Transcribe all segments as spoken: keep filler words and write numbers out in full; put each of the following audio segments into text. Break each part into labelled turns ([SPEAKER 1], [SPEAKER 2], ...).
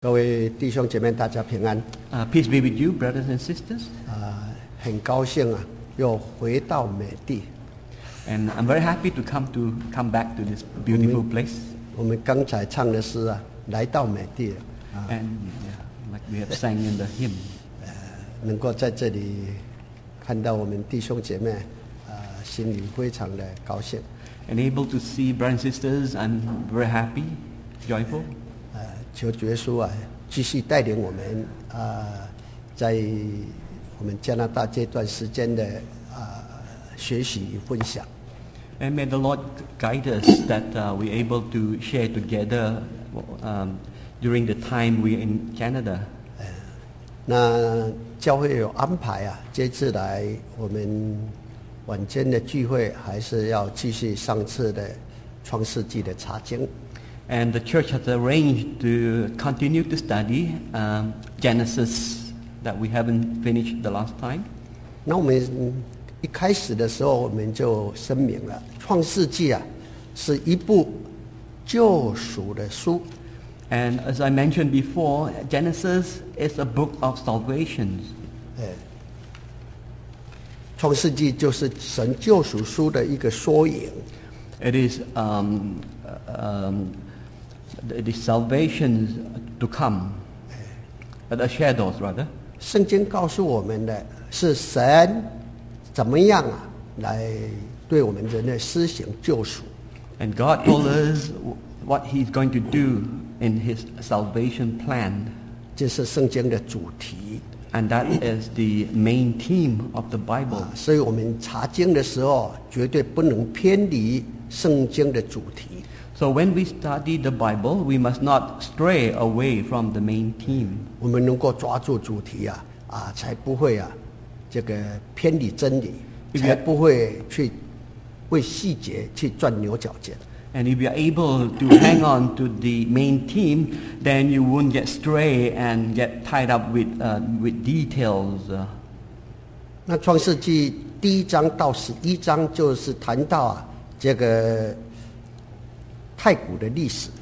[SPEAKER 1] 各位弟兄姐妹，大家平安。
[SPEAKER 2] Uh, peace be with you, brothers and sisters.
[SPEAKER 1] 啊、很高兴啊，又回到美地。
[SPEAKER 2] And I'm very happy to come to come back to this beautiful place.
[SPEAKER 1] 我们刚才唱的诗啊，来到美地了，
[SPEAKER 2] And yeah, like we have sang in the hymn.
[SPEAKER 1] 能够在这里看到我们弟兄姐妹，啊、心里非常的高兴。
[SPEAKER 2] And able to see brothers and sisters, I'm very happy, joyful.
[SPEAKER 1] 呃，求主耶稣啊，继续带领我们啊、在我们加拿大这段时间的啊、学习与分享。
[SPEAKER 2] And may the Lord guide us that uh, we're able to share together um, during the time we're in Canada.
[SPEAKER 1] 那教会有安排啊，这次来我们晚间的聚会，还是要继续上次的创世纪的查经。
[SPEAKER 2] And the church has arranged to continue to study um, Genesis that we haven't finished the last time.
[SPEAKER 1] 那我们一开始的时候，我们就声明了，《创世纪》啊，是一部救赎的书。
[SPEAKER 2] And as I mentioned before, Genesis is a book of salvation.
[SPEAKER 1] 呃，《创世纪》就是神救赎书的一个缩影。
[SPEAKER 2] It is um, uh, um, the, the salvation to come, uh, the shadows rather.
[SPEAKER 1] 圣经告诉我们的是神怎么样啊，来对我们人类施行救赎。
[SPEAKER 2] And God told us what He's going to do in His salvation plan.
[SPEAKER 1] 这是圣经的主题。
[SPEAKER 2] And that is the main theme of the Bible.
[SPEAKER 1] 啊，所以我们查经的时候，绝对不能偏离圣经的主题。
[SPEAKER 2] So when we study the Bible, we must not stray away from the main theme.
[SPEAKER 1] 我们能够抓住主题啊，啊，才不会啊，这个偏离真理，
[SPEAKER 2] If you-
[SPEAKER 1] 才不会去为细节去钻牛角尖。
[SPEAKER 2] And if you're able to hang on to the main theme, then you won't get stray and get tied up with, uh, with details. Uh,
[SPEAKER 1] 那创世纪第一章到十一章就是谈到啊，这个太古的历史。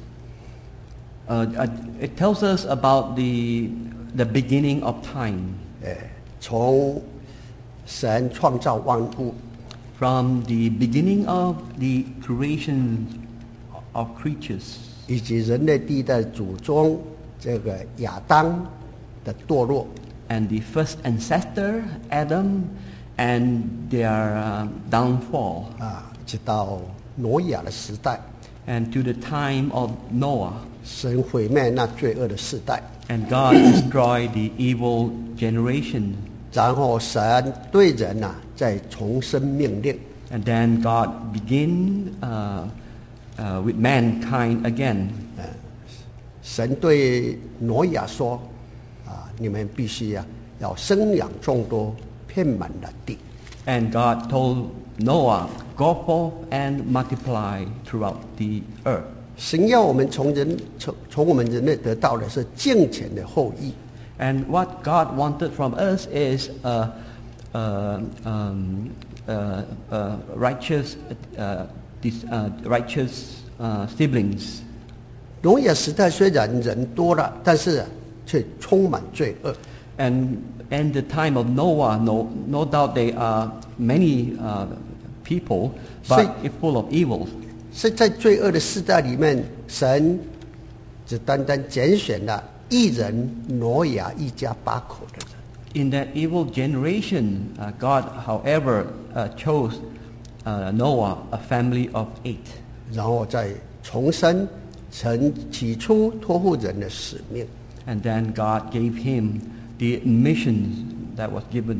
[SPEAKER 2] uh, uh, it tells us about the, the beginning of time,
[SPEAKER 1] 呃，从神创造万物，
[SPEAKER 2] from the beginning of the creation of creatures,
[SPEAKER 1] 以及人类第一代祖宗这个亚当的堕落，
[SPEAKER 2] and the first ancestor, Adam, and their uh, downfall,
[SPEAKER 1] 啊，直到挪亚的时代，
[SPEAKER 2] and to the time of Noah.
[SPEAKER 1] 神毁灭那罪恶的世代，
[SPEAKER 2] And God destroyed the evil generation.
[SPEAKER 1] 然后神对人呐、再重申命令，
[SPEAKER 2] And then God began uh, uh, with mankind again.
[SPEAKER 1] 神对挪亚说：“啊，你们必须啊，要生养众多，遍满了地。”
[SPEAKER 2] And God told Noah, go forth and multiply throughout the earth.
[SPEAKER 1] 神要我们从人从从我们人类得到的是敬虔的后裔。
[SPEAKER 2] And what God wanted from us is uh, uh, um, uh, uh, righteous, uh, this, uh, righteous uh, siblings.
[SPEAKER 1] 挪亚时代虽然人多了，但是、啊、却充满罪恶。
[SPEAKER 2] And in the time of Noah, no, no doubt there are many uh, people, but
[SPEAKER 1] So-
[SPEAKER 2] it's full of evil.
[SPEAKER 1] 是在罪恶的世代里面，神只单单拣选了一人挪亚一家八口的人。
[SPEAKER 2] In that evil generation, uh, God, however, uh, chose uh, Noah, a family of eight.
[SPEAKER 1] 然后再重申神起初托付人的使命。
[SPEAKER 2] And then God gave him the mission that was given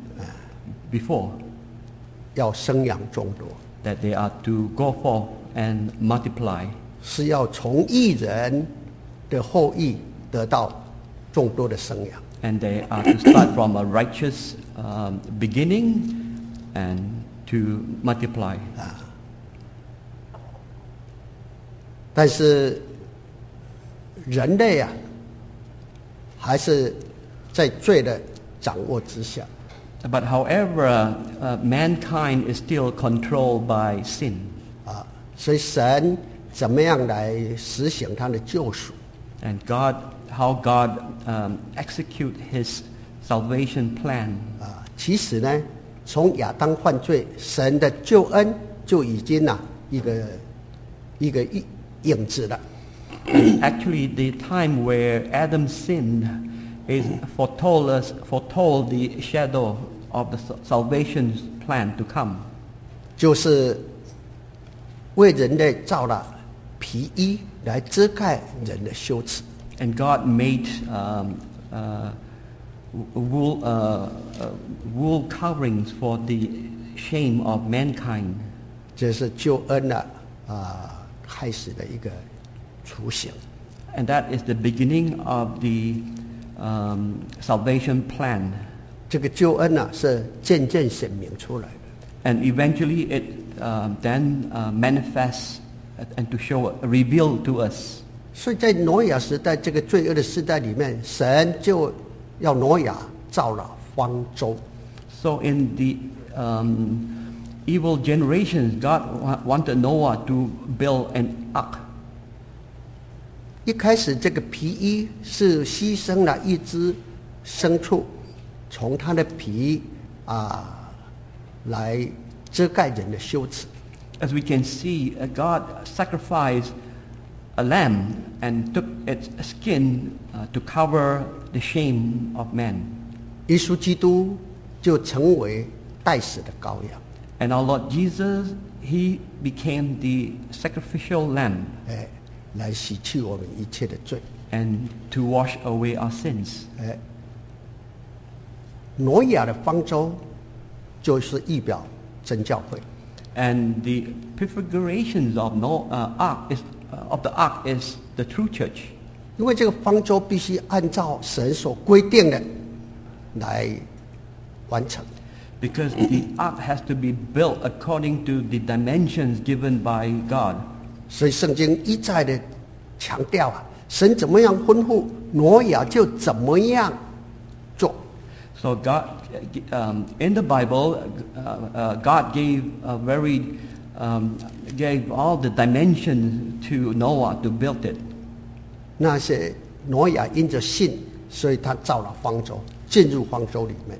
[SPEAKER 2] before,
[SPEAKER 1] 要生养众多，
[SPEAKER 2] that they are to go forth and multiply,
[SPEAKER 1] 是要从一人的后裔得到众多的生养。
[SPEAKER 2] and they are to start from a righteous um, beginning and to multiply.
[SPEAKER 1] 但是人类啊，还是在罪的掌握之下。
[SPEAKER 2] But however, uh, mankind is still controlled by sin.
[SPEAKER 1] 啊，所以神怎么样来实行他的救赎？
[SPEAKER 2] And God, how God um, execute His salvation plan.
[SPEAKER 1] 啊，其实呢，从亚当犯罪，神的救恩就已经呐、啊、一个一个影影子了。
[SPEAKER 2] Actually, the time where Adam sinned is foretold us, foretold the shadow of the salvation plan to come.
[SPEAKER 1] 就是为人类造了皮衣来遮盖人的羞耻。
[SPEAKER 2] And God made um, uh, wool, uh, uh, wool coverings for the shame of mankind.
[SPEAKER 1] 这是救恩的啊开始的一个雏形。
[SPEAKER 2] And that is the beginning of the um, salvation plan.
[SPEAKER 1] 这个救恩呢、啊、是渐渐显明出来的。
[SPEAKER 2] And eventually it uh, then uh, manifests and to show, reveal to us.
[SPEAKER 1] 所以在挪亚时代这个罪恶的时代里面，神就要挪亚造了方舟。
[SPEAKER 2] So in the um, evil generations, God wa- wanted Noah to build an ark.
[SPEAKER 1] 一开始这个皮衣是牺牲了一只牲畜，从它的皮啊来遮盖人的羞耻。
[SPEAKER 2] As we can see, uh, God sacrificed a lamb and took its skin uh, to cover the shame of man.
[SPEAKER 1] 耶稣基督就成为代死的羔羊，
[SPEAKER 2] And our Lord Jesus, He became the sacrificial lamb
[SPEAKER 1] 哎，来洗去我们一切的罪。
[SPEAKER 2] and to wash away our sins.
[SPEAKER 1] 哎，挪亚的方舟就是预表真教会。
[SPEAKER 2] And the prefigurations of no uh, ark is uh, of the ark is the true church.
[SPEAKER 1] 因为这个方舟必须按照神所规定的来完成。
[SPEAKER 2] Because the ark has to be built according to the dimensions given by God.
[SPEAKER 1] 所以圣经一再的强调啊，神怎么样吩咐挪亚就怎么样做。
[SPEAKER 2] So God, um, in the Bible, uh, uh, God gave a very, um, gave all the dimensions to Noah to build it.
[SPEAKER 1] 那些挪亚因着信，所以他造了方舟，进入方舟里面。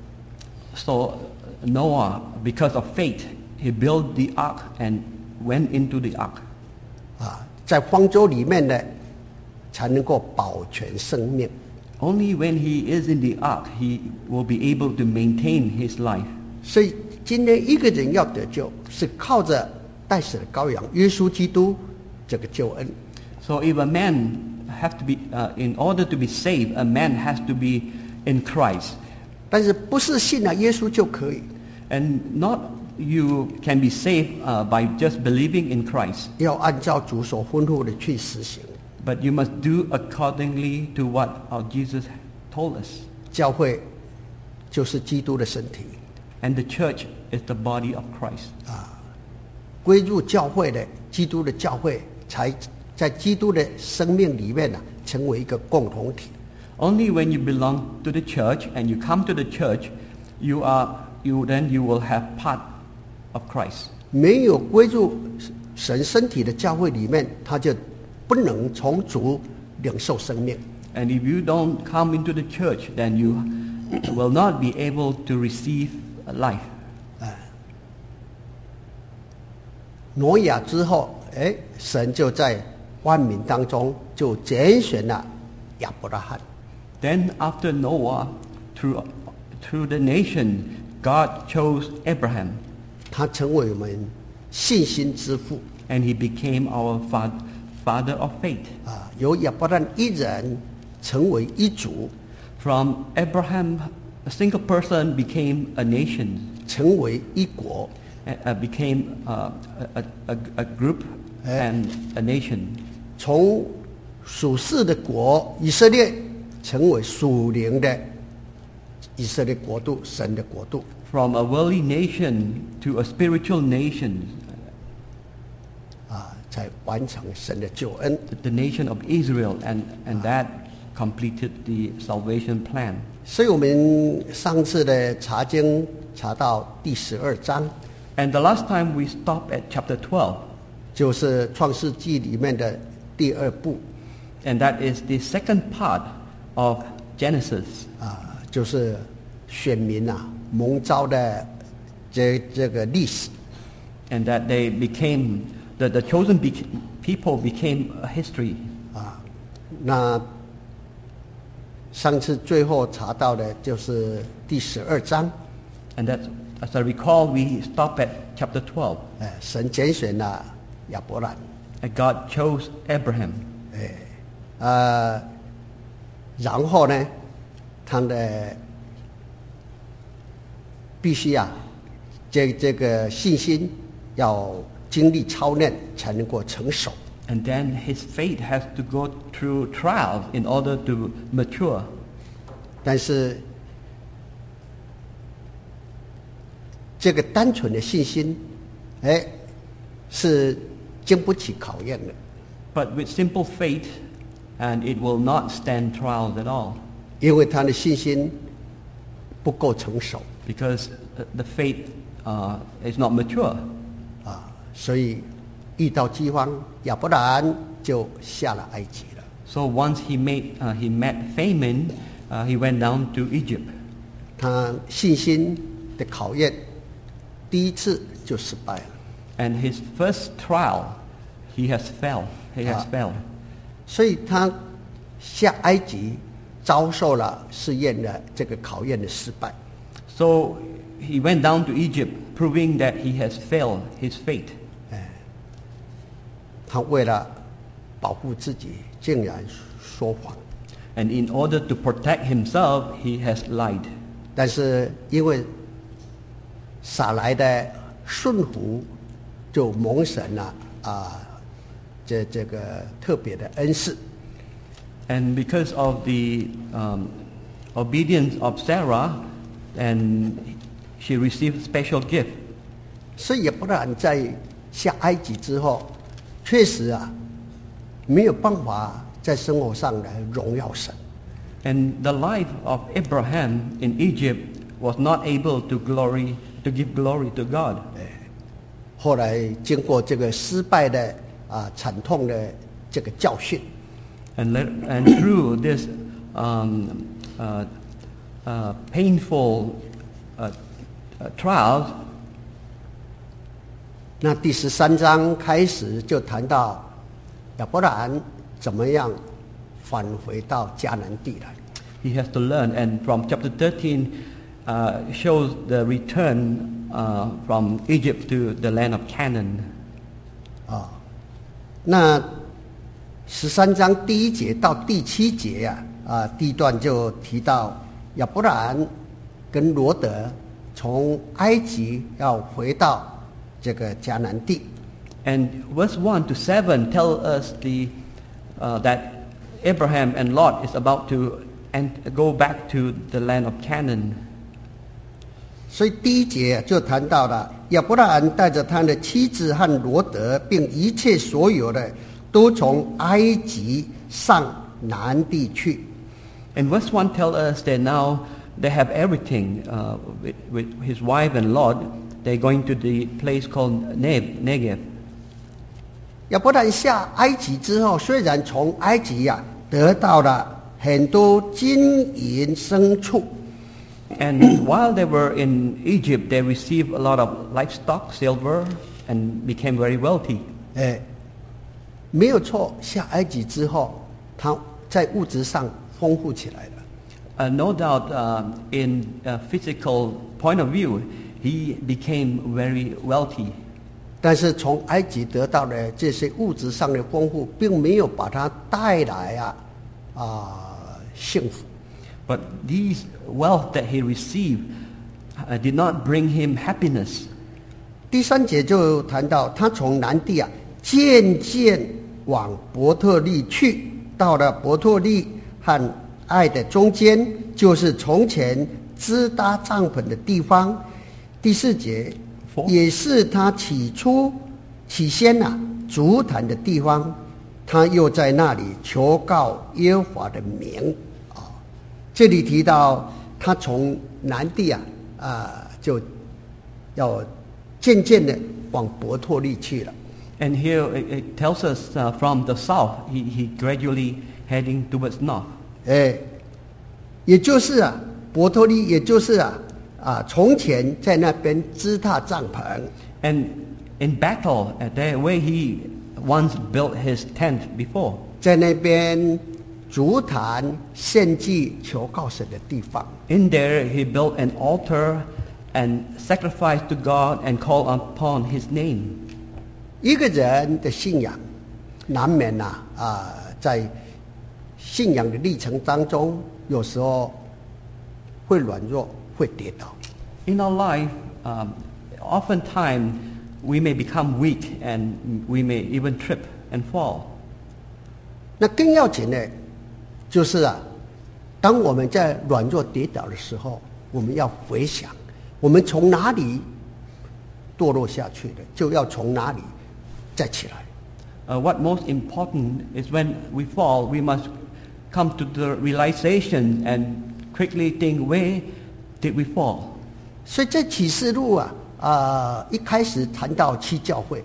[SPEAKER 2] So Noah, because of faith, he built the ark and went into the ark.
[SPEAKER 1] 啊，在方舟里面呢，才能够保全生命。
[SPEAKER 2] Only when he is in the ark, he will be able to maintain his life.
[SPEAKER 1] 所以今天一个人要得救，是靠着代死的羔羊耶稣基督这个救恩。
[SPEAKER 2] So if a man have to be, uh, in order to be saved, a man has to be in Christ.
[SPEAKER 1] 但是不是信了耶稣就可以，
[SPEAKER 2] And not you can be saved uh, by just believing in Christ.
[SPEAKER 1] 要按照主所吩咐的去实行。
[SPEAKER 2] But you must do accordingly to what our Jesus told us.
[SPEAKER 1] 教会就是基督的身体，
[SPEAKER 2] And the church is the body of Christ.
[SPEAKER 1] 归入教会的基督的教会，才在基督的生命里面呢、啊，成为一个共同体。
[SPEAKER 2] Only when you belong to the church and you come to the church, you are you then you will have part of Christ.
[SPEAKER 1] 没有归入神身体的教会里面，他就不能从主领受生命。
[SPEAKER 2] And if you don't come into the church, then you will not be able to receive life.
[SPEAKER 1] 挪亚之后，哎，神就在万民当中就拣选了亚伯拉罕。
[SPEAKER 2] Then after Noah, through through the nation, God chose Abraham,
[SPEAKER 1] 他成为我们信心之父
[SPEAKER 2] and he became our fa- father of faith.
[SPEAKER 1] 啊，由亚伯拉罕一人成为一族，
[SPEAKER 2] From Abraham, a single person became a nation,
[SPEAKER 1] 成为一国。
[SPEAKER 2] uh, uh, became uh, a, a, a group and a nation.
[SPEAKER 1] 从属世的国以色列，成为属灵的以色列国度，神的国度。
[SPEAKER 2] From a worldly nation to a spiritual nation,
[SPEAKER 1] 啊，才完成神的救恩。
[SPEAKER 2] the nation of Israel, and, and that completed the salvation plan.
[SPEAKER 1] 所以我们上次的查经查到第十二章，
[SPEAKER 2] And the last time we stopped at chapter twelve,
[SPEAKER 1] 就是创世纪里面的第二部。
[SPEAKER 2] And that is the second part of Genesis.
[SPEAKER 1] 啊，就是选民啊蒙召的这这个历史。
[SPEAKER 2] And that they became, the, the chosen bec- people became a history.
[SPEAKER 1] 啊，那上次最后查到的就是第十二章。
[SPEAKER 2] And that, as I recall, we stop at chapter twelve.
[SPEAKER 1] 哎，神拣选了亚伯兰。
[SPEAKER 2] And God chose Abraham.
[SPEAKER 1] 哎，呃，然后呢，他的必须啊，这这个信心要经历操练才能够成熟。
[SPEAKER 2] And then his faith has to go through trials in order to mature.
[SPEAKER 1] 但是这个单纯的信心，哎，是经不起考验的。
[SPEAKER 2] But with simple faith, and it will not stand trials at all.
[SPEAKER 1] 因为他的信心不够成熟
[SPEAKER 2] Because uh, the faith uh, is not mature.
[SPEAKER 1] 啊，所以遇到饥荒，亚伯兰就下了埃及了。
[SPEAKER 2] So once he made, uh, he met famine, uh, he went down to Egypt.
[SPEAKER 1] 他信心的考验，第一次就失败了。
[SPEAKER 2] And his first trial, he has fell. He has
[SPEAKER 1] Ah.
[SPEAKER 2] failed.
[SPEAKER 1] 所以他下埃及遭受了试验的这个考验的失败。
[SPEAKER 2] So he went down to Egypt, proving that he has failed his fate.
[SPEAKER 1] 他为了保护自己，竟然说谎。
[SPEAKER 2] And in order to protect himself, he has lied.
[SPEAKER 1] 但是因为撒来的顺服，就蒙神了啊，这这个特别的恩赐。
[SPEAKER 2] And because of the um, obedience of Sarah, and she received special gift.
[SPEAKER 1] 所以也不然在下埃及之后，确实啊，没有办法在生活上来荣耀神。
[SPEAKER 2] And the life of Abraham in Egypt was not able to glory to give glory to God.
[SPEAKER 1] 后来经过这个失败的啊惨痛的这个教训，
[SPEAKER 2] And let, and through this um, uh, uh, painful uh, uh, trials,
[SPEAKER 1] 那第十三章开始就谈到亚伯兰怎么样返回到迦南地来。
[SPEAKER 2] he has to learn. And from chapter thirteen uh, shows the return uh, from Egypt to the land of Canaan.
[SPEAKER 1] 啊，那十三章第一节到第七节呀、啊，啊，第一段就提到亚伯兰跟罗德从埃及要回到这个迦南地。
[SPEAKER 2] And verse one to seven tell us the, uh, that Abraham and Lot is about to and go back to the land of Canaan.
[SPEAKER 1] 所以第一节就谈到了亚伯兰带着他的妻子和罗德，并一切所有的，都从埃及上南地去。
[SPEAKER 2] And verse one tells us that now they have everything uh, with, with his wife and Lot. They're going to the place called Neb, Negev.
[SPEAKER 1] 亚伯兰下埃及之后，虽然从埃及呀、啊、得到了很多金银牲畜，
[SPEAKER 2] And while they were in Egypt, they received a lot of livestock, silver, and became very wealthy.
[SPEAKER 1] 哎，没有错，下埃及之后，他在物质上丰富起来了。
[SPEAKER 2] Uh, no doubt, uh, in a physical point of view, he became very wealthy.
[SPEAKER 1] 但是从埃及得到的这些物质上的丰富，并没有把他带来啊啊幸福。
[SPEAKER 2] But these wealth that he received uh, did not bring him happiness.
[SPEAKER 1] 第三节就谈到他从南地啊渐渐往伯特利去，到了伯特利和爱的中间，就是从前支搭帐篷的地方。第四节也是他起初起先啊足坛的地方，他又在那里求告耶和华的名啊。这里提到他从南地啊啊就要渐渐的往伯特利去了。
[SPEAKER 2] And here it, it tells us uh, from the south, he, he gradually heading towards north.
[SPEAKER 1] 哎，也就是啊，伯托利，也就是啊啊，从前在那边支搭帐篷，
[SPEAKER 2] And in battle, uh, there where he once built his tent before,
[SPEAKER 1] 在那边足坛献祭求告神的地方。
[SPEAKER 2] in there he built an altar and sacrificed to God and called upon his name.
[SPEAKER 1] 一个人的信仰，难免呐啊，在信仰的历程当中，有时候会软弱，会跌倒。
[SPEAKER 2] In our life, um, oftentimes we may become weak and we may even trip and fall.
[SPEAKER 1] 那更要紧的，就是啊，当我们在软弱跌倒的时候，我们要回想，我们从哪里堕落下去的，就要从哪里再起来。
[SPEAKER 2] Uh, what most important is when we fall, we must come to the realization and quickly think, where did we fall?
[SPEAKER 1] 所以在启示录啊，啊、一开始谈到七教会，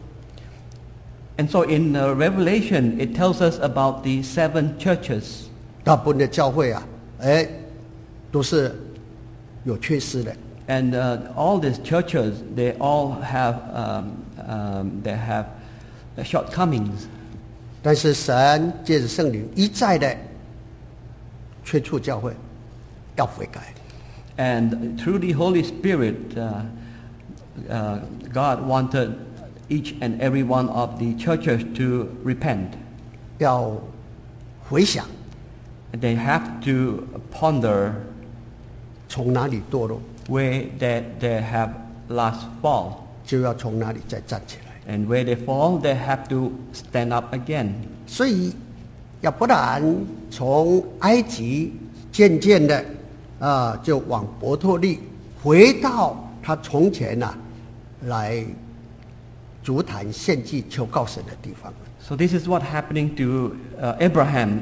[SPEAKER 2] And so in uh, Revelation, it tells us about the seven churches.
[SPEAKER 1] 大部分的教会啊，哎，都是有缺失的。
[SPEAKER 2] And uh, all these churches, they all have, um, um, they have shortcomings.
[SPEAKER 1] 但是神借着圣灵一再的催促教会要悔改。
[SPEAKER 2] And through the Holy Spirit, uh, uh, God wanted each and every one of the churches to repent.
[SPEAKER 1] 要回想
[SPEAKER 2] And they have to ponder
[SPEAKER 1] 从哪里堕落，
[SPEAKER 2] where they, they have last fall.
[SPEAKER 1] 就要从哪里再站起来。
[SPEAKER 2] And where they fall, they have to stand up again.
[SPEAKER 1] 所以亚伯兰从埃及渐渐的啊，就往伯特利回到他从前呐、啊、来足坛献祭求告神的地方。
[SPEAKER 2] So this is what happening to uh, Abraham.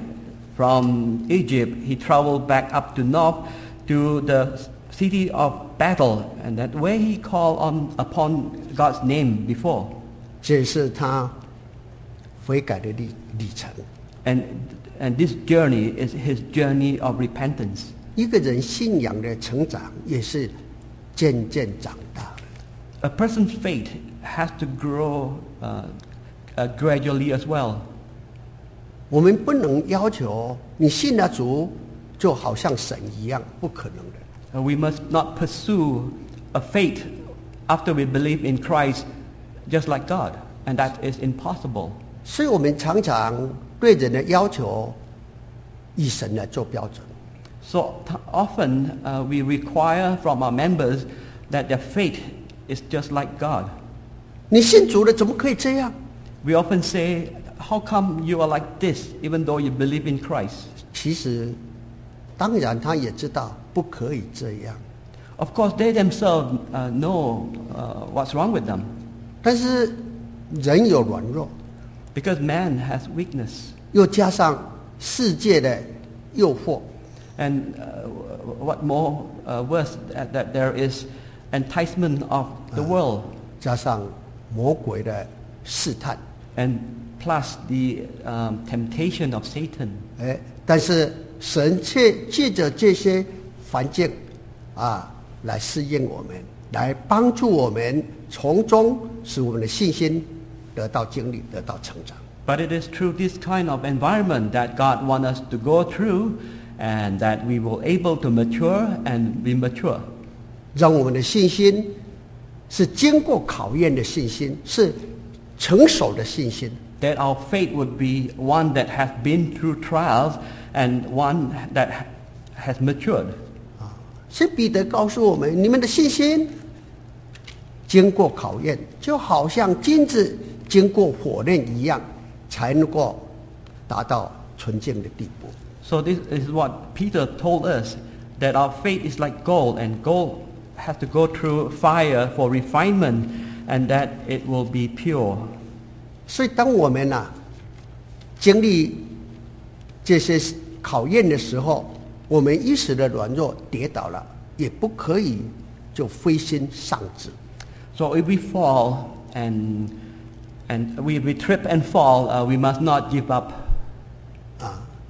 [SPEAKER 2] From Egypt, he traveled back up to north to the city of Bethel, and that where he called on upon God's name before.
[SPEAKER 1] 这是他悔改的历历程。
[SPEAKER 2] And, and this journey is his journey of repentance.
[SPEAKER 1] 一个人信仰的成长也是渐渐长大的。
[SPEAKER 2] A person's faith has to grow uh, uh, gradually as well.
[SPEAKER 1] 我们不能要求你信了主就好像神一样，不可能的。
[SPEAKER 2] Uh, we must not pursue a faith after we believe in Christ just like God, and that is impossible.
[SPEAKER 1] 所以我们常常对人的要求以神来做标准。
[SPEAKER 2] So t- often uh, we require from our members that their faith is just like God.
[SPEAKER 1] 你信主了，怎么可以这样？
[SPEAKER 2] We often say, how come you are like this even though you believe in Christ?
[SPEAKER 1] 其实，当然他也知道不可以这样，
[SPEAKER 2] Of course, they themselves uh, know uh, what's wrong with them
[SPEAKER 1] 但是人有软弱，
[SPEAKER 2] because man has weakness.
[SPEAKER 1] 又加上世界的诱惑，
[SPEAKER 2] And uh, what more uh, worse, that, that there is enticement of the world
[SPEAKER 1] 加上魔鬼的试探，
[SPEAKER 2] and plus the um, temptation of Satan.
[SPEAKER 1] 哎，但是神却借着这些环境啊，来试验我们，来帮助我们，从中使我们的信心得到经历，得到成长。
[SPEAKER 2] But it is through this kind of environment that God wants us to go through and that we will able to mature and be mature.
[SPEAKER 1] 让我们的信心是经过考验的信心，是成熟的信心。
[SPEAKER 2] That our faith would be one that has been through trials and one that ha- has matured.
[SPEAKER 1] 所以彼得告诉我们，你们的信心经过考验，就好像金子经过火炼一样，才能够达到纯净的地步。
[SPEAKER 2] So this is what Peter told us, that our faith is like gold, and gold has to go through fire for refinement, and that it will be pure.
[SPEAKER 1] 所以，当我们呐、啊、经历这些考验的时候，我们一时的软弱跌倒了，也不可以就灰心丧志。
[SPEAKER 2] So if we fall and and we, we trip and fall, uh, we must not give up.
[SPEAKER 1] 啊，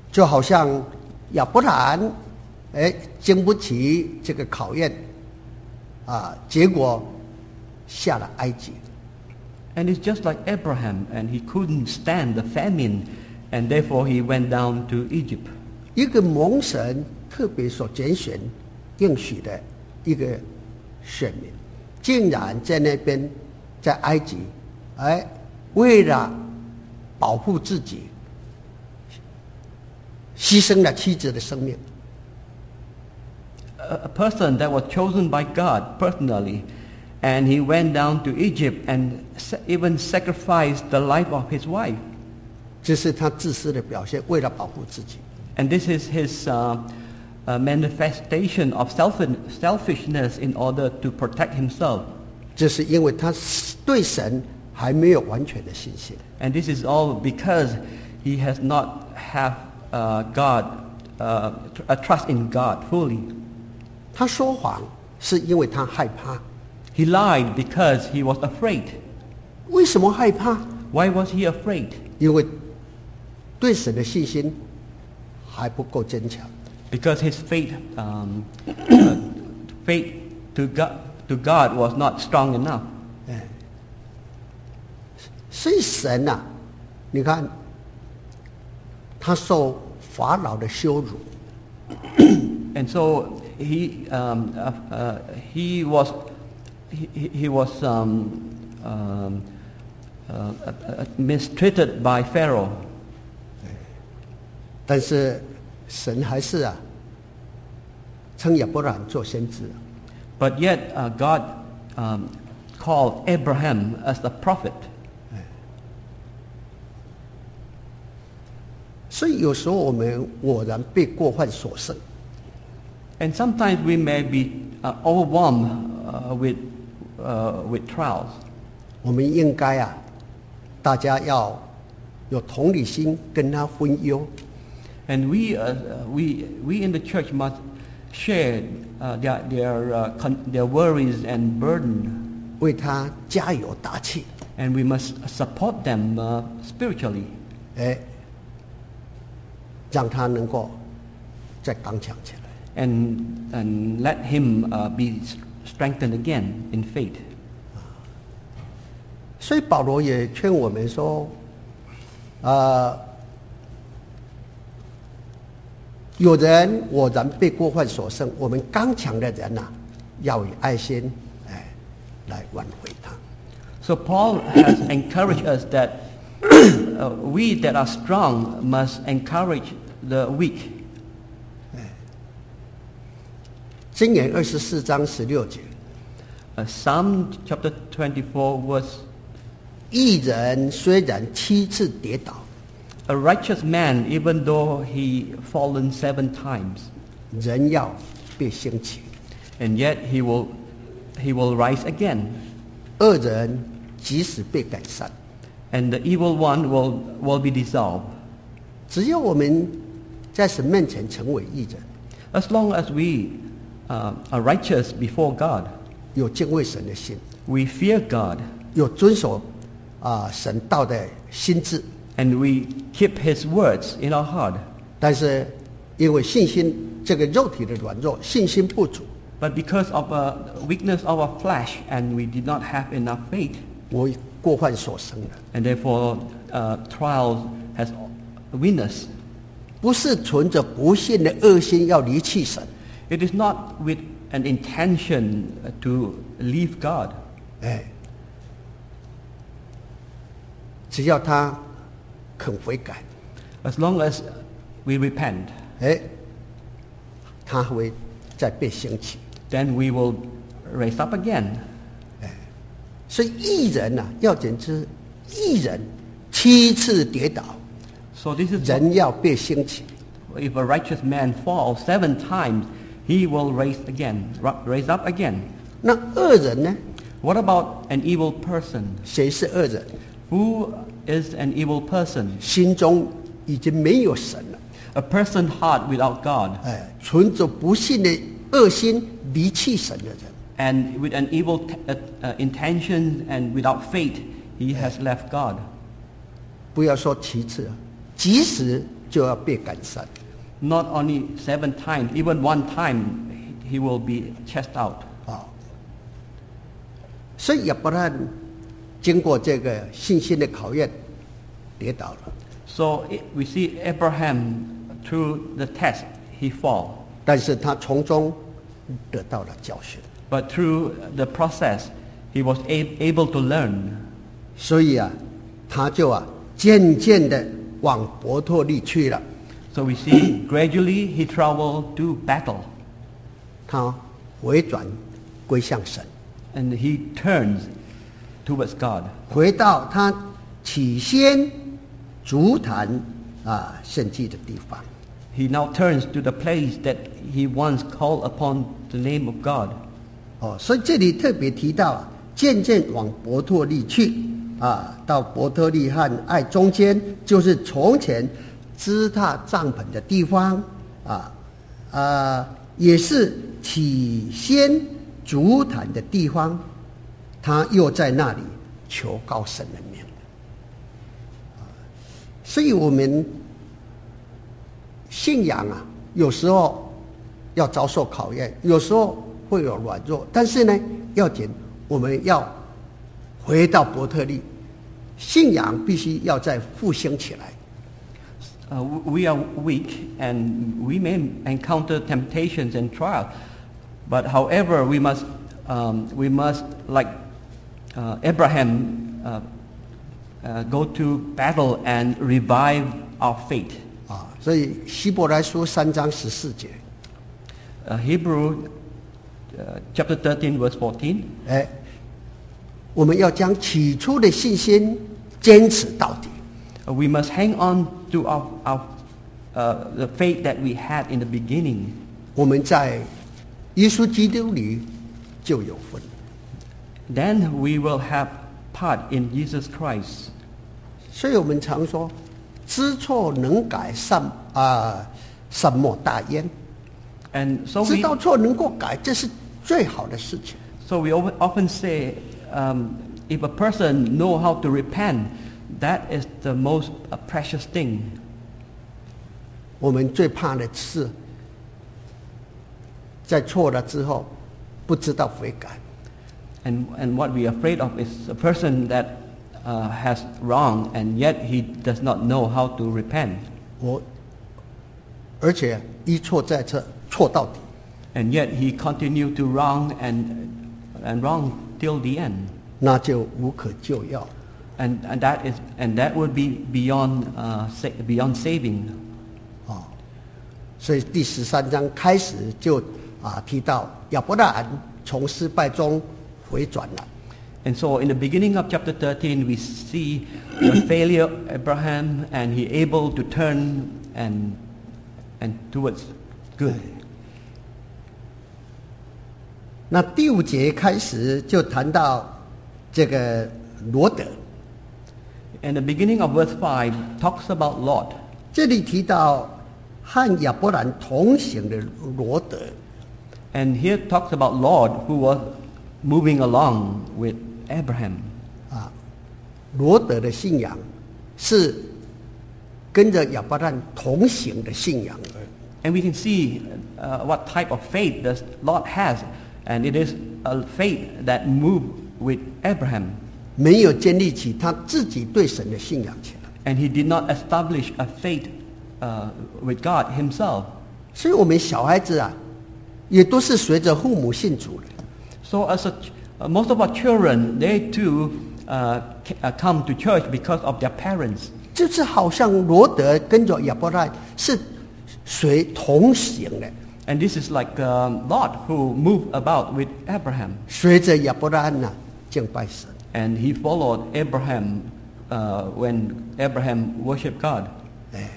[SPEAKER 1] 就好像亚伯兰，哎，经不起这个考验，啊，结果下了埃及。
[SPEAKER 2] And it's just like Abraham, and he couldn't stand the famine, and therefore he went down to Egypt.
[SPEAKER 1] 一个蒙神特别所拣选、应许的一个选民，竟然在那边，在埃及，哎，为了保护自己，牺牲了妻子的生命。
[SPEAKER 2] A, a person that was chosen by God personally, and he went down to Egypt and sa- even sacrificed the life of his wife.
[SPEAKER 1] 这是他自私的表现，为了保护自己。
[SPEAKER 2] And this is his uh, uh, manifestation of self- selfishness in order to protect himself.
[SPEAKER 1] 这是因为他对神还没有完全的信心。
[SPEAKER 2] And this is all because he has not have uh, God, uh, tr- a trust in God fully.
[SPEAKER 1] 他说谎是因为他害怕。
[SPEAKER 2] He lied because he was afraid.
[SPEAKER 1] 为什么害怕？
[SPEAKER 2] Why was he afraid?
[SPEAKER 1] 因为对神的信心还不够坚强。
[SPEAKER 2] Because his faith, um, uh, faith to God, to God was not strong enough.
[SPEAKER 1] 所以神呐、啊，你看，他受法老的羞辱，
[SPEAKER 2] And so he, um, uh, uh, he was, he, he- he was um, um, uh, uh, uh, mistreated by Pharaoh.
[SPEAKER 1] 但是神还是啊，称亚伯拉罕做先知。
[SPEAKER 2] But yet uh, God um, called Abraham as a prophet.
[SPEAKER 1] 所以有时候我们偶然被过犯所胜，
[SPEAKER 2] And sometimes we may be uh, overwhelmed uh, with, uh, with trials.
[SPEAKER 1] 我们应该啊，大家要有同理心，跟他分忧。
[SPEAKER 2] And we, uh, we, we in the church must share uh, their, their, uh, con- their worries and burden.
[SPEAKER 1] 为他加油打气，
[SPEAKER 2] And we must support them uh, spiritually.
[SPEAKER 1] 哎，让他能够再刚强起来。
[SPEAKER 2] And, and let him uh, be s- strengthened again in faith.
[SPEAKER 1] 所以保罗也劝我们说，呃，有人偶然被过犯所胜，我们刚强的人呐、要以爱心，哎，来挽回他。
[SPEAKER 2] So Paul has encouraged us that uh, we that are strong must encourage the weak.
[SPEAKER 1] 箴言二十四章十六节，
[SPEAKER 2] Uh, Psalm chapter twenty-four verse,
[SPEAKER 1] 义人虽然七次跌倒，
[SPEAKER 2] a righteous man, even though he fallen seven times,
[SPEAKER 1] 人要被兴起；
[SPEAKER 2] and yet he will, he will rise again.
[SPEAKER 1] 恶人即使被改善，
[SPEAKER 2] And the evil one will, will be dissolved.
[SPEAKER 1] 只要我们在神面前成为义人，
[SPEAKER 2] As long as we uh, are righteous before God,
[SPEAKER 1] 有敬畏神的心，
[SPEAKER 2] we fear God,
[SPEAKER 1] 有遵守啊、神道的心智，
[SPEAKER 2] and we keep his words in our heart.
[SPEAKER 1] 但是因为信心这个肉体的软弱，信心不足，
[SPEAKER 2] But because of a weakness of our flesh, and we did not have enough faith,
[SPEAKER 1] 我过犯所生的，
[SPEAKER 2] and therefore uh, trials has win us.
[SPEAKER 1] 不是存着不信的恶心要离弃神，
[SPEAKER 2] It is not with an intention to leave God.
[SPEAKER 1] 哎，只要他肯悔改，
[SPEAKER 2] As long as we repent,
[SPEAKER 1] 哎，他会再被兴起。
[SPEAKER 2] then we will raise up again.
[SPEAKER 1] 所以义人呐、要简之，义人七次跌倒，
[SPEAKER 2] So this is
[SPEAKER 1] 人要被兴起。
[SPEAKER 2] if a righteous man falls seven times, he will raise again, ra- raise up again.
[SPEAKER 1] 那恶人呢？
[SPEAKER 2] What about an evil person?
[SPEAKER 1] 谁是恶人？
[SPEAKER 2] Who is an evil person?
[SPEAKER 1] 心中已经没有神了，
[SPEAKER 2] A person heart without God,
[SPEAKER 1] 哎，存着不信的恶心离弃神的人。
[SPEAKER 2] and with an evil t- uh, uh, intention and without faith, he has left God.
[SPEAKER 1] 不要说其次，即使就要被赶散。
[SPEAKER 2] Not only seven times, even one time, he will be chased out.
[SPEAKER 1] 啊，所以亚伯拉罕经过这个信心的考验，跌倒了。
[SPEAKER 2] So it, we see Abraham through the test, he fall.
[SPEAKER 1] 但是他从中得到了教训。
[SPEAKER 2] But through the process, he was a- able to learn.
[SPEAKER 1] 所以啊，他就啊渐渐的往伯特利去了。
[SPEAKER 2] So we see gradually he traveled to battle.
[SPEAKER 1] 他回转归向神，
[SPEAKER 2] And he turns towards God.
[SPEAKER 1] 回到他起先足坛啊献祭的地方。
[SPEAKER 2] He now turns to the place that he once called upon the name of God.
[SPEAKER 1] 哦，所以这里特别提到啊，渐渐往伯特利去啊，到伯特利和爱中间，就是从前支搭帐篷的地方啊啊，也是起先足坛的地方。他又在那里求告神的名。所以我们信仰啊，有时候要遭受考验，有时候会有软弱，但是呢，要紧我们要回到伯特利，信仰必须要再复兴起来。
[SPEAKER 2] Uh, we are weak and we may encounter temptations and trials, but however, we must, um, we must like uh, Abraham, uh, uh, go to battle and revive our faith.
[SPEAKER 1] 啊，所以希伯来书三章十四节，
[SPEAKER 2] Uh, Hebrew uh, chapter thirteen, verse fourteen.
[SPEAKER 1] 哎，我们要将起初的信心坚持到底。
[SPEAKER 2] Uh, we must hang on to our, our uh, the faith that we had in the beginning.
[SPEAKER 1] 我们在耶稣基督里就有份。
[SPEAKER 2] Then we will have part in Jesus Christ.
[SPEAKER 1] 所以我们常说，知错能改善啊，善莫大焉。
[SPEAKER 2] And so
[SPEAKER 1] 知
[SPEAKER 2] we,
[SPEAKER 1] 道错能够改，这是最好的事情。
[SPEAKER 2] so we often often say, um, if a person know how to repent, that is the most uh, precious thing.
[SPEAKER 1] 我们最怕的是，在错了之后，不知道悔改。
[SPEAKER 2] And, and what we are afraid of is a person that uh, has wrong and yet he does not know how to repent.
[SPEAKER 1] 我，而且一错再错，错到底。
[SPEAKER 2] And yet he continued to wrong and, and wrong till the end.
[SPEAKER 1] 那就无可救药。
[SPEAKER 2] And, and, that, is, and that would be beyond, uh, sa- beyond saving.
[SPEAKER 1] 啊，所以第十三章开始就啊提到亚伯拉罕从失败中回转了。
[SPEAKER 2] And so in the beginning of chapter thirteen, we see the failure of Abraham and he able to turn and, and towards good.
[SPEAKER 1] 那第五节开始就谈到这个罗德，
[SPEAKER 2] And the beginning of verse five talks about Lot.
[SPEAKER 1] 这里提到和亚伯兰同行的罗德。
[SPEAKER 2] And here talks about Lot who was moving along with Abraham.
[SPEAKER 1] 啊，罗德的信仰是跟着亚伯拉罕同行的信仰而。
[SPEAKER 2] And we can see uh, what type of faith does Lot has. And it is a faith that moved with Abraham.
[SPEAKER 1] 没有建立起他自己对神的信仰起来。
[SPEAKER 2] And he did not establish a faith uh, with God himself.
[SPEAKER 1] 所以我们小孩子啊，也都是随着父母信主的。
[SPEAKER 2] So as a, uh, most of our children, they too uh, c- uh, come to church because of their parents.
[SPEAKER 1] 就是好像罗德跟着亚伯拉罕是随同行的，
[SPEAKER 2] And this is like um, Lot who moved about with Abraham.
[SPEAKER 1] 随着亚伯拉罕呐敬拜神。
[SPEAKER 2] And he followed Abraham uh, when Abraham worshiped God.
[SPEAKER 1] 哎，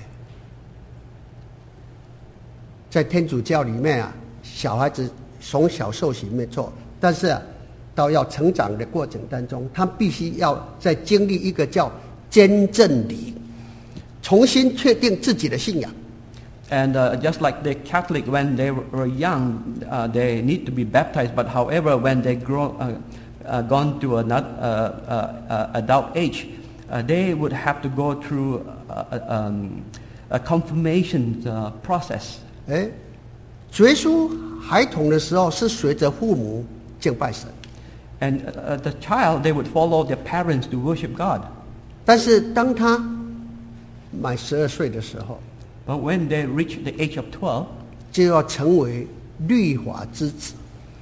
[SPEAKER 1] 在天主教里面啊，小孩子从小受洗没错，但是啊，到要成长的过程当中，他必须要再经历一个叫坚正礼，重新确定自己的信仰。
[SPEAKER 2] And uh, just like the Catholic, when they were young, uh, they need to be baptized. But however, when they grow, uh, uh, gone to another uh, uh, uh, adult age, uh, they would have to go through uh, um, a confirmation uh, process.
[SPEAKER 1] 哎，主耶稣孩童的时候是随着父母敬拜神，
[SPEAKER 2] And uh, the child, they would follow their parents to worship God.
[SPEAKER 1] 但是当他满十二岁的时候，
[SPEAKER 2] But when they reach the age of twelve,
[SPEAKER 1] 就要成为律法之子。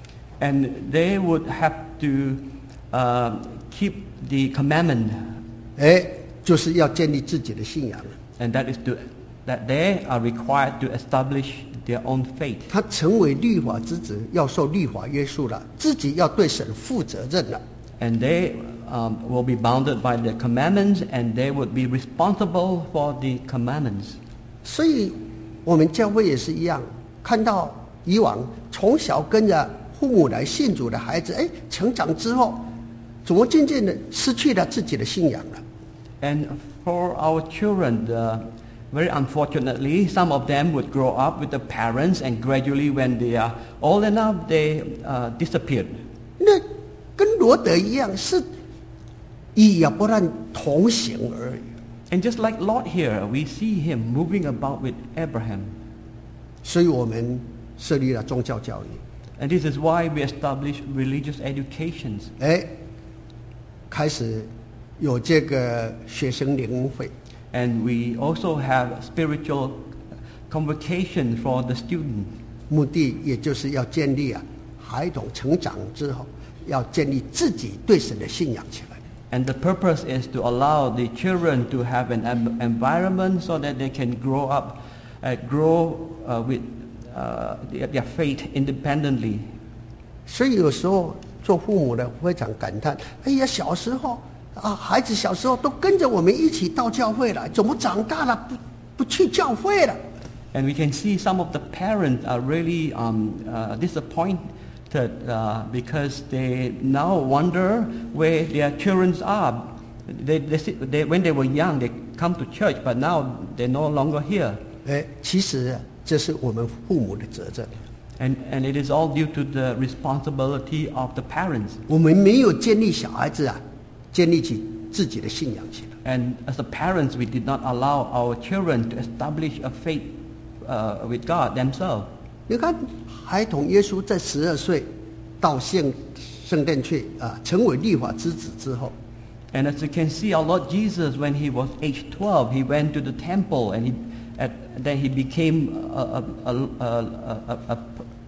[SPEAKER 2] and they would have to uh, keep the commandment,
[SPEAKER 1] 哎，就是要建立自己的信仰了。
[SPEAKER 2] and that is to, that they are required to establish their own faith.
[SPEAKER 1] 他成为律法之子，要受律法约束了，自己要对神负责任了。
[SPEAKER 2] And they um, will be bounded by the commandments, and they would be responsible for the commandments.
[SPEAKER 1] 所以，我们教会也是一样，看到以往从小跟着父母来信主的孩子，哎，成长之后，怎么渐渐的失去了自己的信仰了？
[SPEAKER 2] And for our children, uh, very unfortunately, some of them would grow up with the parents, and gradually, when they are old enough, they uh, disappeared.
[SPEAKER 1] 那跟罗德一样，是与亚伯兰同行而已。
[SPEAKER 2] And just like Lot here, we see him moving about with Abraham.
[SPEAKER 1] 所以我们设立了宗教教育，
[SPEAKER 2] And this is why we establish religious educations.
[SPEAKER 1] 哎，开始有这个学生联会。
[SPEAKER 2] And we also have spiritual convocation for the student.
[SPEAKER 1] 目的也就是要建立啊，孩童成长之后，要建立自己对神的信仰起来。
[SPEAKER 2] And the purpose is to allow the children to have an em- environment so that they can grow up, uh, grow uh, with uh, their, their faith independently.
[SPEAKER 1] 所以有时候做父母的非常感叹：哎呀，小时候啊，孩子小时候都跟着我们一起到教会了，怎么长大了不不去教会了？
[SPEAKER 2] And we can see some of the parents are really um, uh, disappointed uh, because they now wonder where their children are. They, they, sit- they, when they were young, they come to church, but now they're no longer here.
[SPEAKER 1] 哎，其实这是我们父母的责任。
[SPEAKER 2] And, and it is all due to the responsibility of the parents.
[SPEAKER 1] 我们没有建立小孩子啊，建立起自己的信仰起来。
[SPEAKER 2] And as the parents, we did not allow our children to establish a faith uh, with God themselves.
[SPEAKER 1] 你看，孩童耶稣在十二岁到圣圣殿去啊，成为律法之子之后，
[SPEAKER 2] And as you can see, our Lord Jesus, when he was age twelve, he went to the temple, and he, at, then he became a, a, a, a, a, a,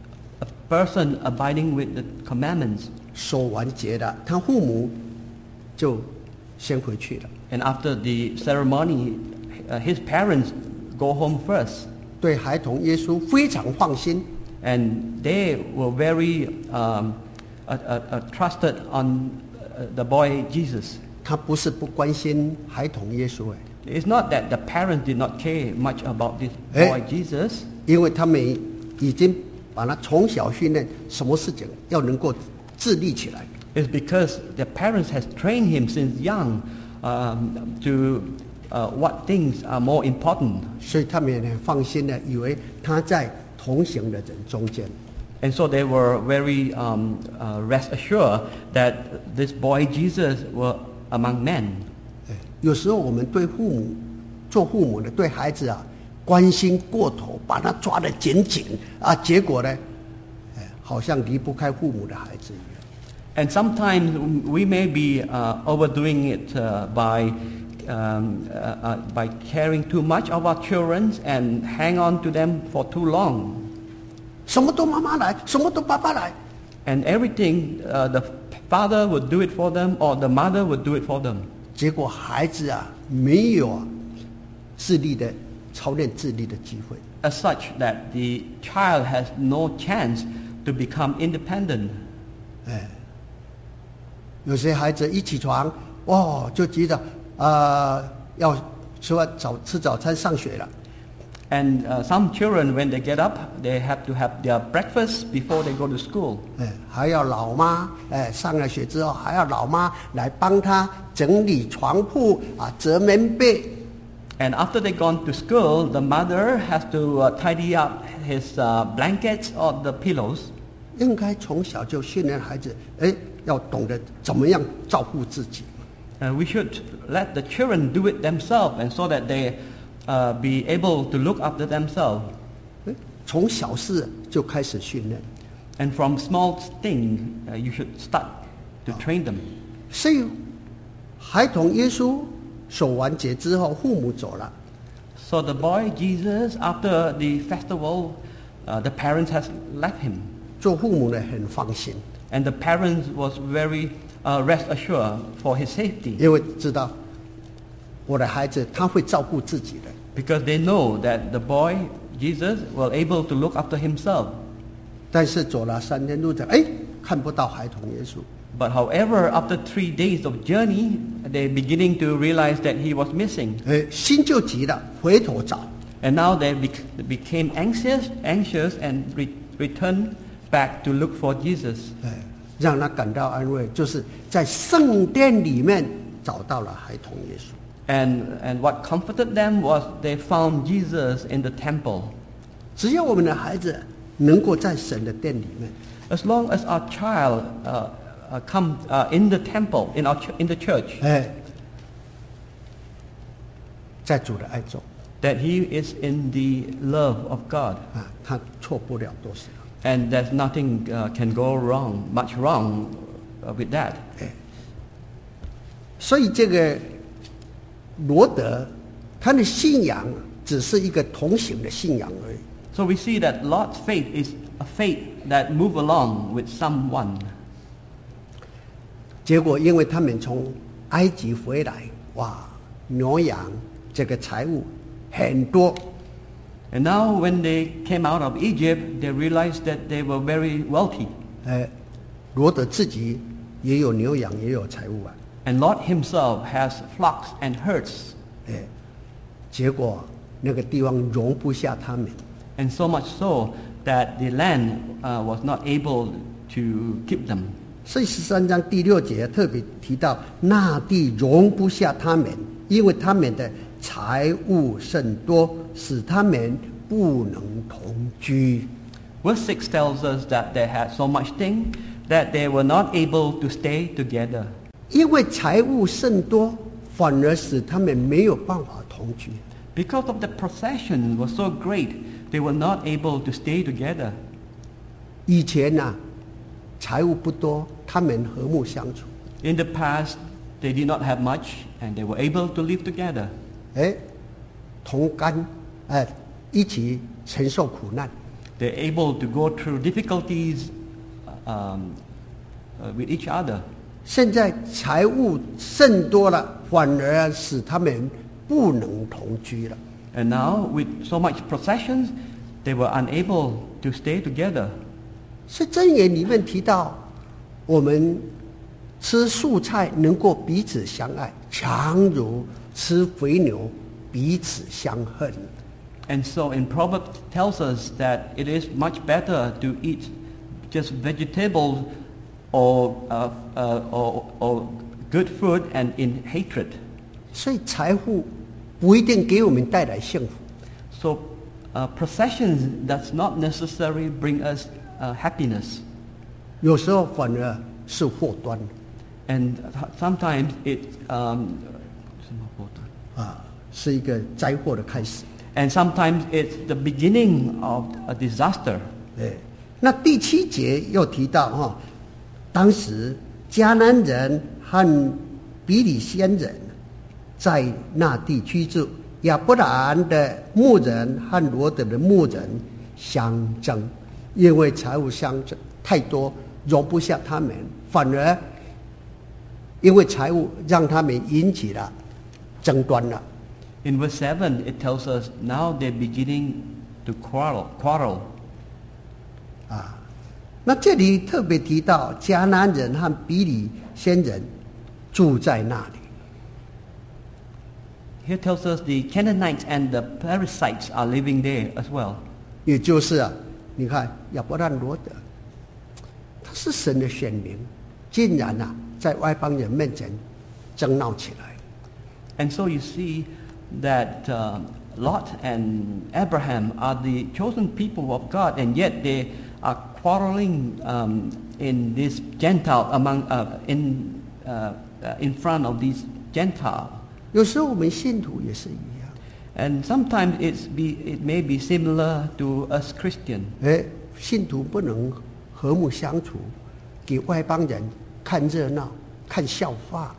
[SPEAKER 2] a person abiding with the commandments.
[SPEAKER 1] 守完节了，他父母就先回去了。
[SPEAKER 2] And after the ceremony, uh, his parents go home first.
[SPEAKER 1] 对孩童耶稣非常放心，
[SPEAKER 2] And they were very um, uh, uh, uh, trusted on uh, the boy Jesus.
[SPEAKER 1] 他不是不关心孩童耶稣哎，
[SPEAKER 2] It's not that the parents did not care much about this
[SPEAKER 1] Eh?
[SPEAKER 2] boy Jesus,
[SPEAKER 1] 因为他们已经把他从小训练，什么事情要能够自立起来。
[SPEAKER 2] it's because the parents has trained him since young um, to uh, what things are more important.
[SPEAKER 1] 所以他们也很放心的，以为他在同行的人中间。
[SPEAKER 2] And so they were very um, uh, rest assured that this boy Jesus were among men.
[SPEAKER 1] 哎有时候我们对父母，做父母的对孩子啊，关心过头，把他抓得紧紧啊，结果呢，哎，好像离不开父母的孩子一样。
[SPEAKER 2] And sometimes we may be uh, overdoing it uh, by, um, uh, uh, by caring too much of our children and hang on to them for too long.
[SPEAKER 1] 什么都妈妈来，什么都爸爸来，
[SPEAKER 2] And everything, uh, the father would do it for them or the mother would do it for them.
[SPEAKER 1] 结果孩子啊没有啊自立的操练自立的机会。
[SPEAKER 2] As such that the child has no chance to become independent.
[SPEAKER 1] 哎，有些孩子一起床，哇，就急着啊、呃要吃完早吃早餐上学了。
[SPEAKER 2] And uh, some children, when they get up, they have to have their breakfast before they go to school.
[SPEAKER 1] 哎，还要老妈，哎，上了学之后还要老妈来帮他整理床铺啊，折棉被。
[SPEAKER 2] And after they gone to school, the mother has to uh, tidy up his uh, blankets or the pillows.
[SPEAKER 1] 应该从小就训练孩子，哎，要懂得怎么样照顾自己。
[SPEAKER 2] Uh, we should let the children do it themselves, and so that they uh, be able to look after themselves.
[SPEAKER 1] 诶从小事就开始训练。
[SPEAKER 2] And from small things, uh, you should start to train them.
[SPEAKER 1] 所以，孩童耶稣守完节之后，父母走了，
[SPEAKER 2] So the boy Jesus, after the festival, uh, the parents has left him.
[SPEAKER 1] 做父母的很放心，
[SPEAKER 2] And the parents was very uh, rest assured for his safety.
[SPEAKER 1] 因为知道我的孩子他会照顾自己的。
[SPEAKER 2] Because they know that the boy Jesus was able to look after himself.
[SPEAKER 1] 但是走了三天路程，哎，看不到孩童耶稣。
[SPEAKER 2] But however, after three days of journey, they beginning to realize that he was missing.
[SPEAKER 1] 哎，心就急了，回头找。
[SPEAKER 2] And now they bec- became anxious, anxious and re- returned back to look for Jesus.
[SPEAKER 1] 哎，让他感到安慰，就是在圣殿里面找到了孩童耶稣。
[SPEAKER 2] And, and what comforted them was they found Jesus in the temple.
[SPEAKER 1] 只要我们的孩子能够在神的殿里面，
[SPEAKER 2] As long as our child uh, uh, come uh, in the temple, in, our ch- in the church,
[SPEAKER 1] 哎，在主的爱中
[SPEAKER 2] that he is in the love of God.
[SPEAKER 1] 啊，他错不了多少。
[SPEAKER 2] And there's nothing uh, can go wrong, much wrong uh, with that.
[SPEAKER 1] 所以这个罗德，他的信仰只是一个同行的信仰而已。
[SPEAKER 2] So we see that Lot's faith is a faith that move along with someone.
[SPEAKER 1] 结果因为他们从埃及回来，哇，牛羊这个财物很多，
[SPEAKER 2] And now when they came out of Egypt, they realized that they were very wealthy.
[SPEAKER 1] 哎，罗德自己也有牛羊，也有财物啊。
[SPEAKER 2] And Lot himself has flocks and herds.
[SPEAKER 1] 哎，结果那个地方容不下他们，
[SPEAKER 2] And so much so that the land uh, was not able to keep them.
[SPEAKER 1] 所以十三章第六节特别提到，那地容不下他们，因为他们的财物甚多，使他们不能同居。
[SPEAKER 2] Verse six tells us that they had so much thing that they were not able to stay together.
[SPEAKER 1] 因为财物甚多，反而使他们没有办法同居。
[SPEAKER 2] Because of the possession was so great, they were not able to stay together.
[SPEAKER 1] 以前呐、啊，财物不多，他们和睦相处。
[SPEAKER 2] In the past, they did not have much and they were able to live together.
[SPEAKER 1] 哎，同甘，哎，一起承受苦难。
[SPEAKER 2] They're able to go through difficulties um, uh, with each other.
[SPEAKER 1] 现在财物甚多了，反而使他们不能同居了。
[SPEAKER 2] And now, with so much possessions, they were unable to stay together.
[SPEAKER 1] 所以箴言里面提到，我们吃素菜能够彼此相爱，强如吃肥牛彼此相恨。
[SPEAKER 2] And so in Proverbs tells us that it is much better to eat just vegetables or, uh, uh, or, or good food and in hatred.
[SPEAKER 1] 所以财富不一定给我们带来幸福，
[SPEAKER 2] So uh, possessions does not necessarily bring us uh, happiness.
[SPEAKER 1] 有时候反而是祸端
[SPEAKER 2] And sometimes it, um,
[SPEAKER 1] 啊，是一个灾祸的开始。
[SPEAKER 2] and sometimes it's the beginning of a disaster.
[SPEAKER 1] 哎，那第七节又提到哈、当时迦南人和比利先人在那地居住，亚伯兰的牧人和罗德的牧人相争，因为财物相争太多，容不下他们，反而因为财物让他们引起了争端了。
[SPEAKER 2] In verse seven, it tells us now they're beginning to quarrel. quarrel.
[SPEAKER 1] 啊，那这里特别提到迦南人和比利先人住在那里。
[SPEAKER 2] Here tells us the Canaanites and the Perizzites are living there as well.
[SPEAKER 1] 也就是啊，你看亚伯兰罗德，他是神的选民，竟然啊在外邦人面前争闹起来。
[SPEAKER 2] And so you see that uh, Lot and Abraham are the chosen people of God, and yet they are quarreling um, in this Gentile among uh, in uh, uh, in front of these Gentiles.
[SPEAKER 1] 有时候我们信徒也是一样，
[SPEAKER 2] And sometimes it's be, it may be similar to us Christian.
[SPEAKER 1] 哎，信徒不能和睦相处，给外邦人看热闹、看笑话。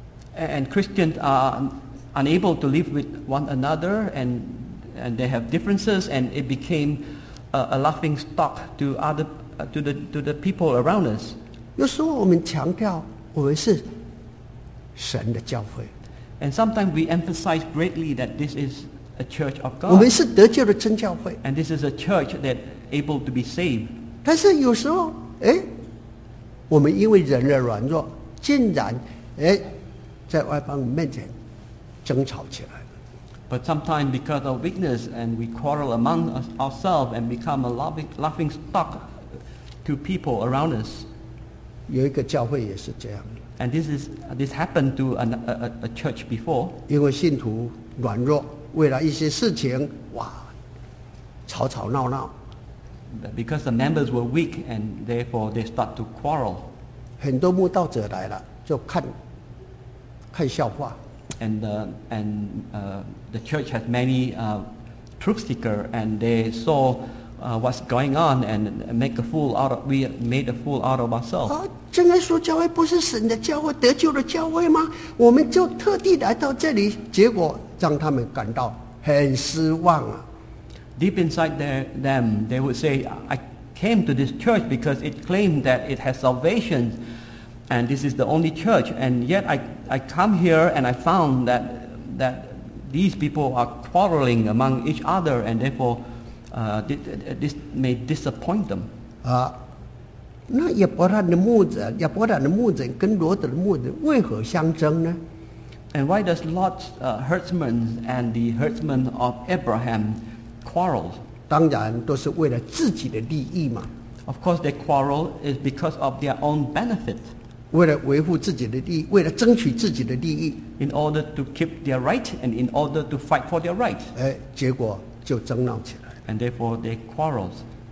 [SPEAKER 2] And Christians are unable to live with one another, and, and they have differences, and it became a, a laughing stock to, other, uh, to, the, to the people around us.
[SPEAKER 1] 有时候我们强调我们是神的教会，
[SPEAKER 2] And sometimes we emphasize greatly that this is a church of
[SPEAKER 1] 我们
[SPEAKER 2] God,
[SPEAKER 1] 是得救的真教会。
[SPEAKER 2] and this is a church that able to be saved.
[SPEAKER 1] 但是有时候，哎，我们因为人的软弱，竟然哎在外邦人面前争吵起来了。
[SPEAKER 2] But sometimes because of weakness, and we quarrel among us, ourselves and become a laughing, laughing stock to people around us.
[SPEAKER 1] 有一个教会也是这样，
[SPEAKER 2] And this is this happened to an, a, a church before.
[SPEAKER 1] 因为信徒软弱，为了一些事情，哇，吵吵闹闹，
[SPEAKER 2] Because the members were weak, and therefore they start to quarrel.
[SPEAKER 1] 很多慕道者来了，就看看笑话。
[SPEAKER 2] And uh, and uh, the church has many uh, truth seeker, and they saw uh, what's going on and make a fool out of. We made a fool out of ourselves.
[SPEAKER 1] 啊，真耶稣教会不是神的教会，得救的教会吗？我们就特地来到这里，结果让他们感到很失望啊！
[SPEAKER 2] Deep inside their, them, they would say, "I came to this church because it claimed that it has salvation, and this is the only church. And yet I, I come here and I found that that these people are quarreling among each other, and therefore uh, this, this may disappoint them."
[SPEAKER 1] 啊，那亚伯兰的牧者，亚伯兰的牧者跟罗德的牧者为何相争呢？
[SPEAKER 2] And why does Lot's uh, herdsmen and the herdsmen of Abraham quarrel?
[SPEAKER 1] 当然都是为了自己的利益嘛，
[SPEAKER 2] Of course, they quarrel is because of their own benefit,
[SPEAKER 1] 为了维护自己的利益，为了争取自己的利益，
[SPEAKER 2] in order to keep their right and in order to fight for their right.
[SPEAKER 1] 哎，结果就争闹起来。
[SPEAKER 2] And therefore they quarrels.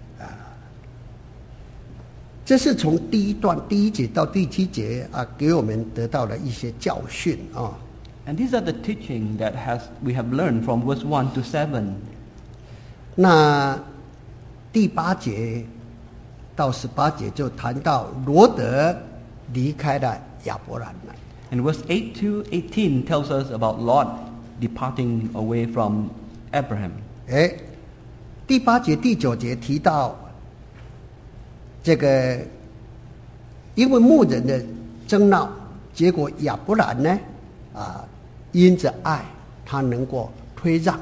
[SPEAKER 1] 这是从第一段第一节到第七节啊，给我们得到了一些教训啊。
[SPEAKER 2] And these are the teaching that has we have learned from verse one to seven.
[SPEAKER 1] 那第八节到十八节就谈到罗德离开了亚伯兰了。
[SPEAKER 2] And verse eight to eighteen tells us about Lot departing away from Abraham.
[SPEAKER 1] 哎，第八节、第九节提到这个，因为牧人的争闹，结果亚伯兰呢，啊，因着爱，他能够推让。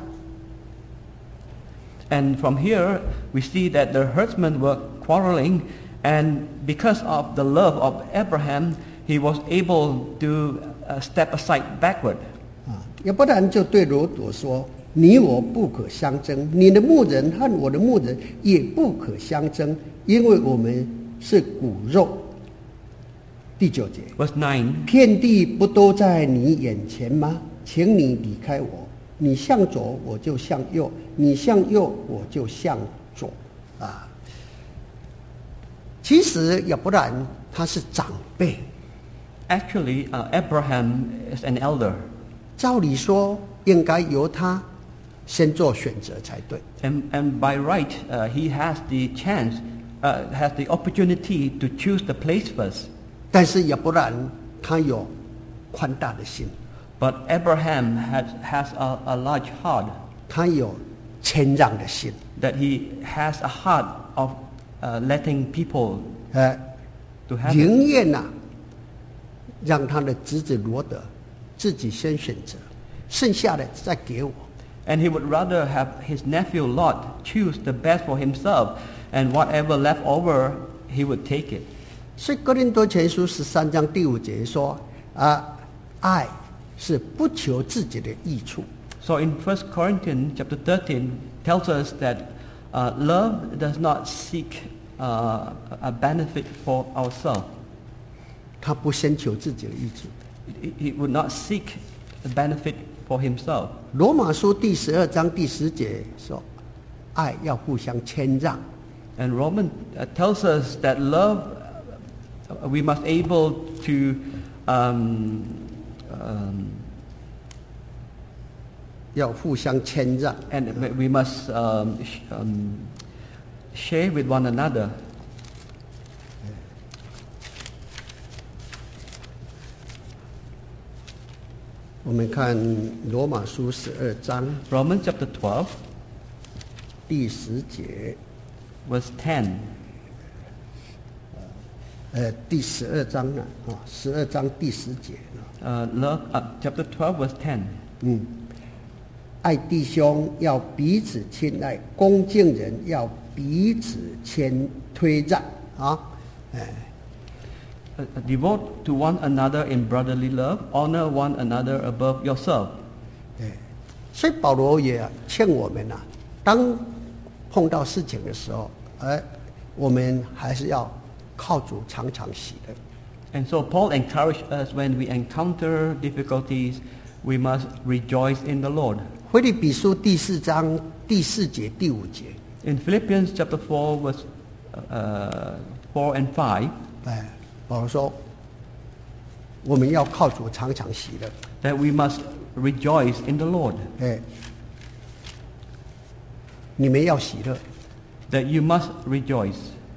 [SPEAKER 2] And from here, we see that the herdsmen were quarreling, and because of the love of Abraham, he was able to uh, step aside backward.
[SPEAKER 1] 啊，亚伯兰就对罗德说：“你我不可相争，你的牧人和我的牧人也不可相争，因为我们是骨肉。”第九节，
[SPEAKER 2] Verse nine.
[SPEAKER 1] 遍地不都在你眼前吗？请你离开我。你向左，我就向右；你向右，我就向左。啊，其实亚伯兰他是长辈，
[SPEAKER 2] Actually, uh, Abraham is an elder,
[SPEAKER 1] 照理说应该由他先做选择才对。
[SPEAKER 2] and, and by right, uh, he has the chance, uh, has the opportunity to choose the place first.
[SPEAKER 1] 但是亚伯兰他有宽大的心，
[SPEAKER 2] But Abraham has, has a, a large heart,
[SPEAKER 1] 他有谦让的心，
[SPEAKER 2] that he has a heart of uh, letting people
[SPEAKER 1] 呃，
[SPEAKER 2] to have it.
[SPEAKER 1] 宁愿呐、让他的侄子罗德自己先选择，剩下的再给我。
[SPEAKER 2] And he would rather have his nephew Lot choose the best for himself, and whatever left over, he would take it.
[SPEAKER 1] 所以哥林多前书十三章第五节说：啊，爱是不求自己的益处，
[SPEAKER 2] So in First Corinthians chapter thirteen tells us that uh, love does not seek uh, a benefit for ourselves.
[SPEAKER 1] 他不先求自己的益处。
[SPEAKER 2] He, he would not seek a benefit for himself.
[SPEAKER 1] 罗马书第十二章第十节说：爱要互相谦让。
[SPEAKER 2] And Romans uh, tells us that love, uh, we must able to um, um,
[SPEAKER 1] 要互相谦让。
[SPEAKER 2] And we must um, sh- um, share with one another.
[SPEAKER 1] 我们看罗马书十二章
[SPEAKER 2] Romans chapter twelve,
[SPEAKER 1] 第十节，
[SPEAKER 2] verse ten.
[SPEAKER 1] 呃，第十二章呢，啊，十二章第十节啊，
[SPEAKER 2] Uh, love, uh, chapter twelve, verse ten.
[SPEAKER 1] 嗯，爱弟兄要彼此亲爱，恭敬人要彼此谦推让啊，哎，
[SPEAKER 2] Uh, uh, devote to one another in brotherly love, honor one another above yourself.
[SPEAKER 1] 哎，所以保罗也劝我们呐、当碰到事情的时候，哎，我们还是要靠主常常喜乐。
[SPEAKER 2] And so Paul encouraged us when we encounter difficulties, we must rejoice in the Lord.
[SPEAKER 1] 腓立比书第四章第四节、第五节，
[SPEAKER 2] In Philippians chapter four, verse uh, four and five,
[SPEAKER 1] 哎，保罗说，我们要靠主常常喜乐。
[SPEAKER 2] that we must rejoice in the Lord,
[SPEAKER 1] 哎，你们要喜乐。
[SPEAKER 2] that you must rejoice.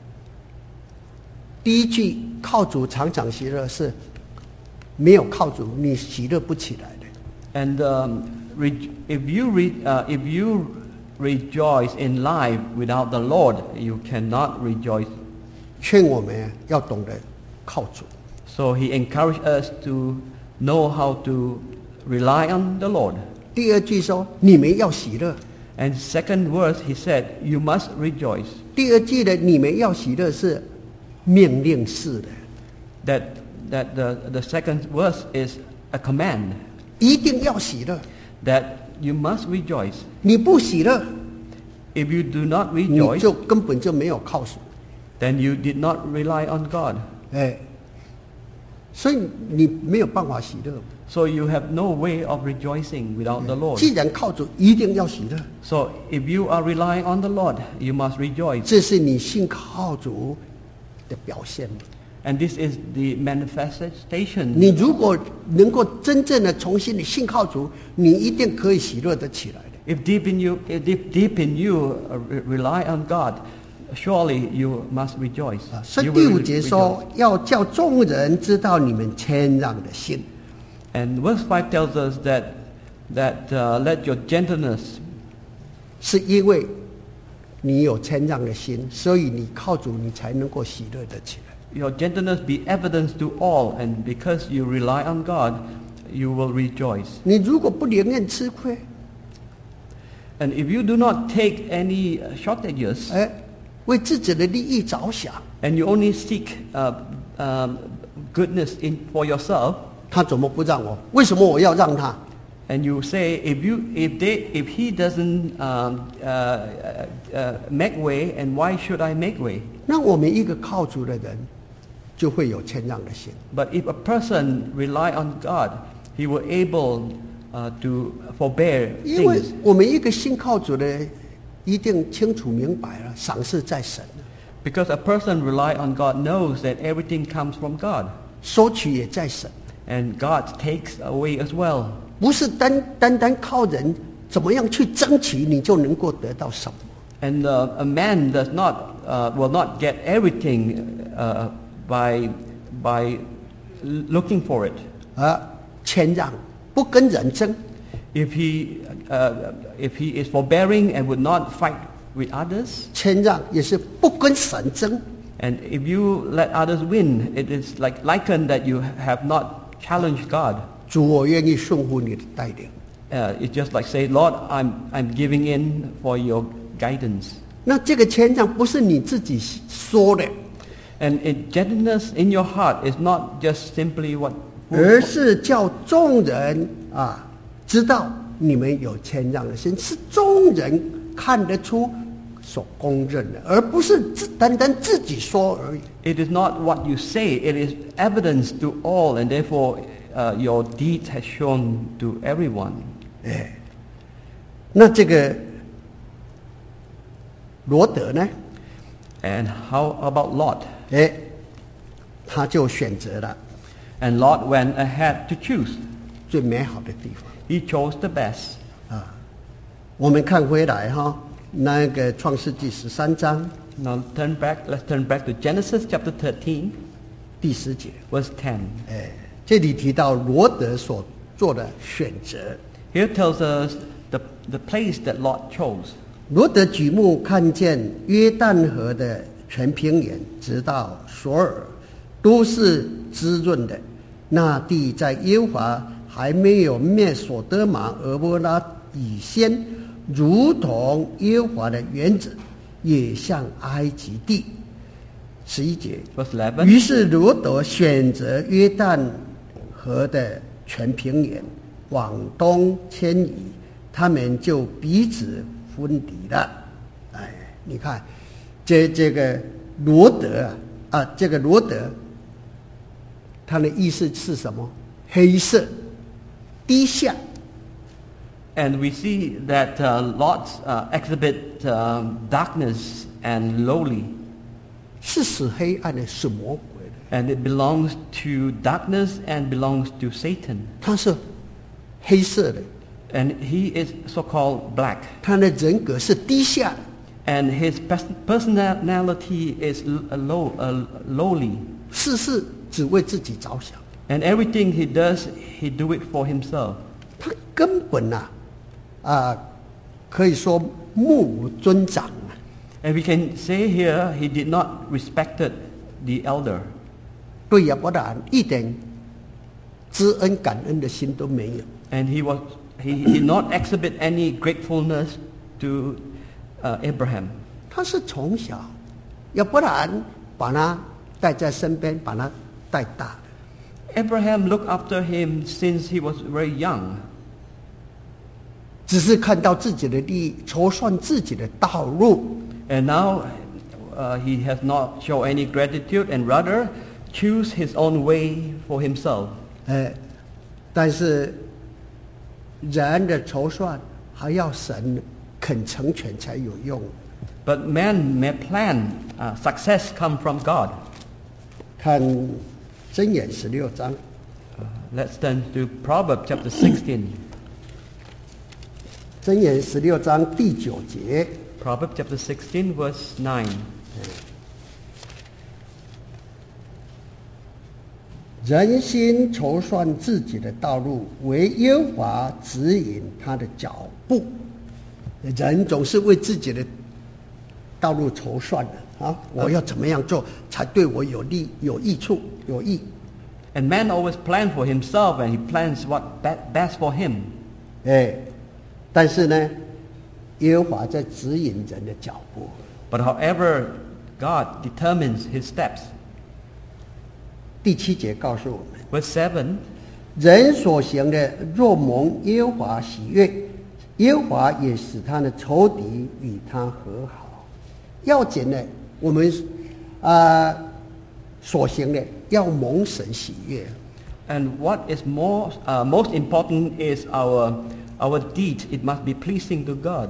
[SPEAKER 1] 第一句靠主常常喜乐是，没有靠主你喜乐不起来的。
[SPEAKER 2] And um, re- if you re- uh, if you rejoice in life without the Lord, you cannot rejoice.
[SPEAKER 1] 劝我们要懂得靠主。
[SPEAKER 2] So he encouraged us to know how to rely on the Lord.
[SPEAKER 1] 第二句说你们要喜乐。
[SPEAKER 2] And second verse, he said, you must rejoice.
[SPEAKER 1] 第二句的你们要喜乐是命令式的，
[SPEAKER 2] That that the the second verse is a command
[SPEAKER 1] 一定要喜乐。
[SPEAKER 2] that you must rejoice.
[SPEAKER 1] 你不喜乐，
[SPEAKER 2] If you do not
[SPEAKER 1] 你
[SPEAKER 2] rejoice,
[SPEAKER 1] 就根本就没有靠主。
[SPEAKER 2] then you did not rely on God.
[SPEAKER 1] 哎，所以你没有办法喜乐。
[SPEAKER 2] So you have no way of rejoicing without the Lord.
[SPEAKER 1] 既然靠主，一定要喜乐，
[SPEAKER 2] So if you are relying on the Lord, you must rejoice.
[SPEAKER 1] 这是你信靠主的表现。
[SPEAKER 2] And this is the manifestation.
[SPEAKER 1] 你如果能够真正的重新的信靠主，你一定可以喜乐得起来的。
[SPEAKER 2] If deep in you, if deep, deep in you uh, re- rely on God, surely you must rejoice.
[SPEAKER 1] 所以
[SPEAKER 2] You
[SPEAKER 1] 第
[SPEAKER 2] will
[SPEAKER 1] 五
[SPEAKER 2] re-
[SPEAKER 1] 节
[SPEAKER 2] rejoice.
[SPEAKER 1] 说，要叫众人知道你们谦让的心。
[SPEAKER 2] And verse five tells us that that uh, let your gentleness,
[SPEAKER 1] 是因为你有谦让的心，所以你靠主，你才能够喜乐得起来。
[SPEAKER 2] your gentleness be evidence to all, and because you rely on God, you will rejoice.
[SPEAKER 1] 你如果不宁愿吃亏，
[SPEAKER 2] And if you do not take any uh, shortages,
[SPEAKER 1] 哎，为自己的利益着想，
[SPEAKER 2] and you only seek uh, um, goodness in for yourself,
[SPEAKER 1] 他怎么不让我？为什么我要让他？
[SPEAKER 2] and you say if you if they if he doesn't um, uh, uh, make way, and why should I make way?
[SPEAKER 1] 那我们一个靠主的人，就会有谦让的心。
[SPEAKER 2] But if a person rely on God, he will able uh, to forbear
[SPEAKER 1] 因为
[SPEAKER 2] things.
[SPEAKER 1] 我们一个信靠主的，一定清楚明白了，赏赐在神，
[SPEAKER 2] Because a person rely on God knows that everything comes from God,
[SPEAKER 1] 收取也在神，
[SPEAKER 2] and God takes away as well.
[SPEAKER 1] 不是单单单靠人怎么样去争取，你就能够得到什么。
[SPEAKER 2] And uh, a man does not uh, will not get everything uh, by by looking for it.
[SPEAKER 1] 啊，谦让，不跟人争，
[SPEAKER 2] If he uh, if he is forbearing and would not fight with others,
[SPEAKER 1] 谦让也是不跟神争。
[SPEAKER 2] and if you let others win, it is like likened that you have not challenged God.
[SPEAKER 1] 主，我愿意顺服你的带领。
[SPEAKER 2] Uh, it's just like say, Lord, I'm I'm giving in for your guidance.
[SPEAKER 1] 那这个谦让不是你自己说的，
[SPEAKER 2] And it, gentleness in your heart is not just simply what,
[SPEAKER 1] 而是叫众人啊知道你们有谦让的心，是众人看得出所公认的，而不是自单单自己说而已。
[SPEAKER 2] it is not what you say, it is evidence to all, and therefore uh, your deeds has shown to everyone.
[SPEAKER 1] 哎，那这个罗德呢？
[SPEAKER 2] And how about Lot?
[SPEAKER 1] 哎，他就选择了
[SPEAKER 2] And Lot went ahead to choose.
[SPEAKER 1] 最美好的地方
[SPEAKER 2] He chose the best.
[SPEAKER 1] 啊。 我们看回来哈，那个创世纪十三章
[SPEAKER 2] Now turn back, let's turn back to Genesis chapter thirteen,
[SPEAKER 1] 第十节，
[SPEAKER 2] verse ten.
[SPEAKER 1] 哎，这里提到罗德所做的选择。
[SPEAKER 2] Here tells us the, the place that Lot chose.
[SPEAKER 1] 罗德举目看见约旦河的全平原，直到索尔，都是滋润的。那地在耶和华还没有灭所德玛、俄摩拉以先，如同耶和华的园子，也像埃及地。十一节。
[SPEAKER 2] Verse eleven.
[SPEAKER 1] 于是罗德选择约旦河的全平原，往东迁移，他们就彼此分离了。哎，你看，这这个罗德啊，啊，这个罗德，它的意思是什么？黑色、低下。
[SPEAKER 2] And we see that uh, Lot uh, exhibit um, darkness and lowly.
[SPEAKER 1] 是使黑暗的，是魔鬼的。
[SPEAKER 2] And it belongs to darkness and belongs to Satan.
[SPEAKER 1] 他是黑色的，
[SPEAKER 2] And he is so-called black.
[SPEAKER 1] 他的人格是低下的，
[SPEAKER 2] And his pers- personality is l- uh, low, uh, lowly.
[SPEAKER 1] 事事只为自己着想。
[SPEAKER 2] And everything he does, he do it for himself.
[SPEAKER 1] 他根本呐、啊，啊，可以说目无尊长啊。
[SPEAKER 2] And we can say here he did not respected the elder.
[SPEAKER 1] 对亚伯拉罕一点知恩感恩的心都没有。
[SPEAKER 2] And he was he did not exhibit any gratefulness to uh, Abraham.
[SPEAKER 1] 他是从小亚伯拉罕把他带在身边，把他带大的。
[SPEAKER 2] Abraham looked after him since he was very young.
[SPEAKER 1] 只是看到自己的利益，筹算自己的道路。
[SPEAKER 2] And now uh, he has not shown any gratitude and rather choose his own way for himself.
[SPEAKER 1] 哎，但是人的筹算还要神肯成全才有用。
[SPEAKER 2] But man may plan, uh, success come from God.
[SPEAKER 1] 看箴言十六章，
[SPEAKER 2] Uh, let's turn to Proverbs chapter sixteen.
[SPEAKER 1] 箴言十六章第九节。
[SPEAKER 2] Proverbs chapter sixteen, verse nine.
[SPEAKER 1] 人心筹算自己的道路，唯耶和华指引他的脚步。人总是为自己的道路筹算的啊！我要怎么样做才对我有利、有益处、有益？
[SPEAKER 2] And man always plans for himself, and he plans what be- best for him.
[SPEAKER 1] 哎，但是呢，耶和华在指引人的脚步。
[SPEAKER 2] But however, God determines his steps.
[SPEAKER 1] 第七节告诉我们：
[SPEAKER 2] Verse seven.
[SPEAKER 1] 人所行的，若蒙耶和华喜悦，耶和华也使他的仇敌与他和好。要紧的，我们啊、呃、所行的要蒙神喜悦。
[SPEAKER 2] And what is more, uh, most important is our our deed. It must be pleasing to God.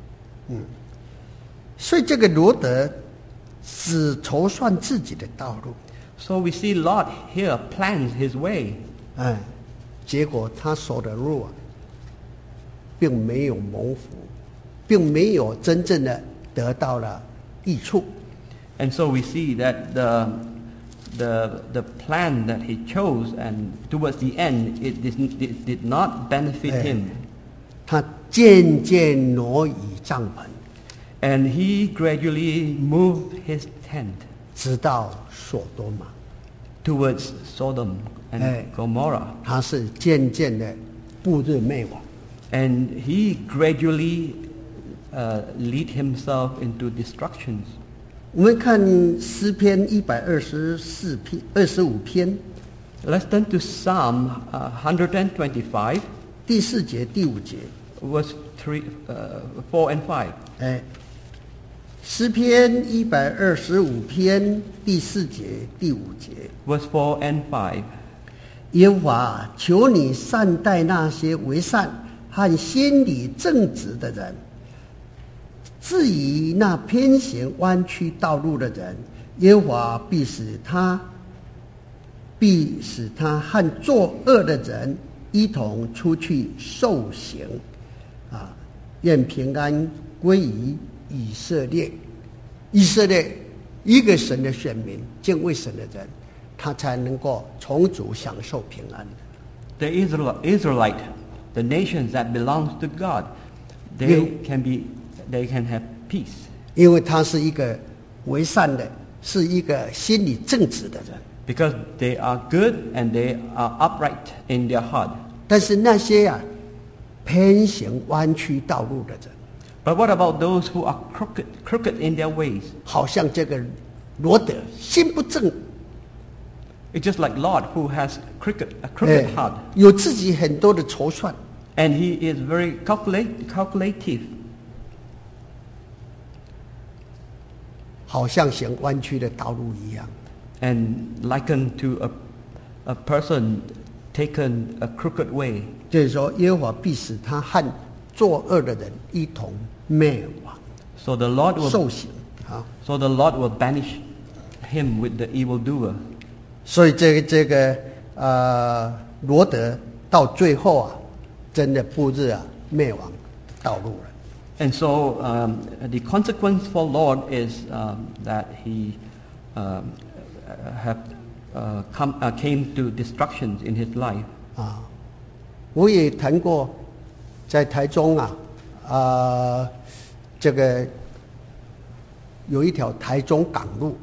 [SPEAKER 1] 所以这个罗德只筹算自己的道路，
[SPEAKER 2] So we see Lot here plans his way,
[SPEAKER 1] 哎，结果他走的路啊，并没有蒙福，并没有真正的得到了益处。
[SPEAKER 2] and so we see that the the the plan that he chose, and towards the end, it did, it did not benefit
[SPEAKER 1] Eh.
[SPEAKER 2] him,
[SPEAKER 1] 他渐渐挪移帐篷，
[SPEAKER 2] and he gradually moved his tent
[SPEAKER 1] 直到所多玛。
[SPEAKER 2] towards Sodom and
[SPEAKER 1] Eh.
[SPEAKER 2] Gomorrah,
[SPEAKER 1] 他是渐渐的步入灭亡。
[SPEAKER 2] and he gradually uh, lead himself into destructions.
[SPEAKER 1] 我们看诗篇一百二十四篇二十五篇
[SPEAKER 2] Let's turn to Psalm uh, one twenty-five,
[SPEAKER 1] 第四节第五节，
[SPEAKER 2] verse three, uh, four and five.
[SPEAKER 1] 哎，诗篇一百二十五篇第四节第五节，
[SPEAKER 2] Verse four and five.
[SPEAKER 1] 耶和华，求你善待那些为善和心里正直的人，至于那偏行弯曲道路的人，耶和华必使他必使他和作恶的人一同出去受刑。啊， 愿平安归于以色列。以色列一个神的选民，敬畏神的人，他才能够从主享受平安。
[SPEAKER 2] The Israel, Israelite, the nations that belongs to God, they
[SPEAKER 1] You-
[SPEAKER 2] can be, they can have peace
[SPEAKER 1] 因为他是一个为善的，是一个心理正直的人。
[SPEAKER 2] because they are good and they are upright in their heart.
[SPEAKER 1] 但是那些啊偏行弯曲道路的人，
[SPEAKER 2] But what about those who are crooked, crooked in their ways?
[SPEAKER 1] 好像这个罗德心不正，
[SPEAKER 2] It's just like Lot who has crooked, a
[SPEAKER 1] 哎
[SPEAKER 2] crooked heart.
[SPEAKER 1] 有自己很多的筹算，
[SPEAKER 2] And he is very calculate, calculative,
[SPEAKER 1] 好像行弯曲的道路一样。
[SPEAKER 2] and likened to a, a person taken a crooked way.
[SPEAKER 1] 就是说，耶和华必使他和作恶的人一同灭亡，
[SPEAKER 2] So the Lord will,
[SPEAKER 1] 受刑啊。
[SPEAKER 2] so the Lord will banish him with the evildoer.
[SPEAKER 1] 所以这个这个呃罗德到最后啊，真的步入啊灭亡的道路了。
[SPEAKER 2] And so um, the consequence for Lord is um, that he um, have uh, come, uh, came to destructions in his life.
[SPEAKER 1] 啊，我也谈过，在台中啊，啊、这个有一条台中港路，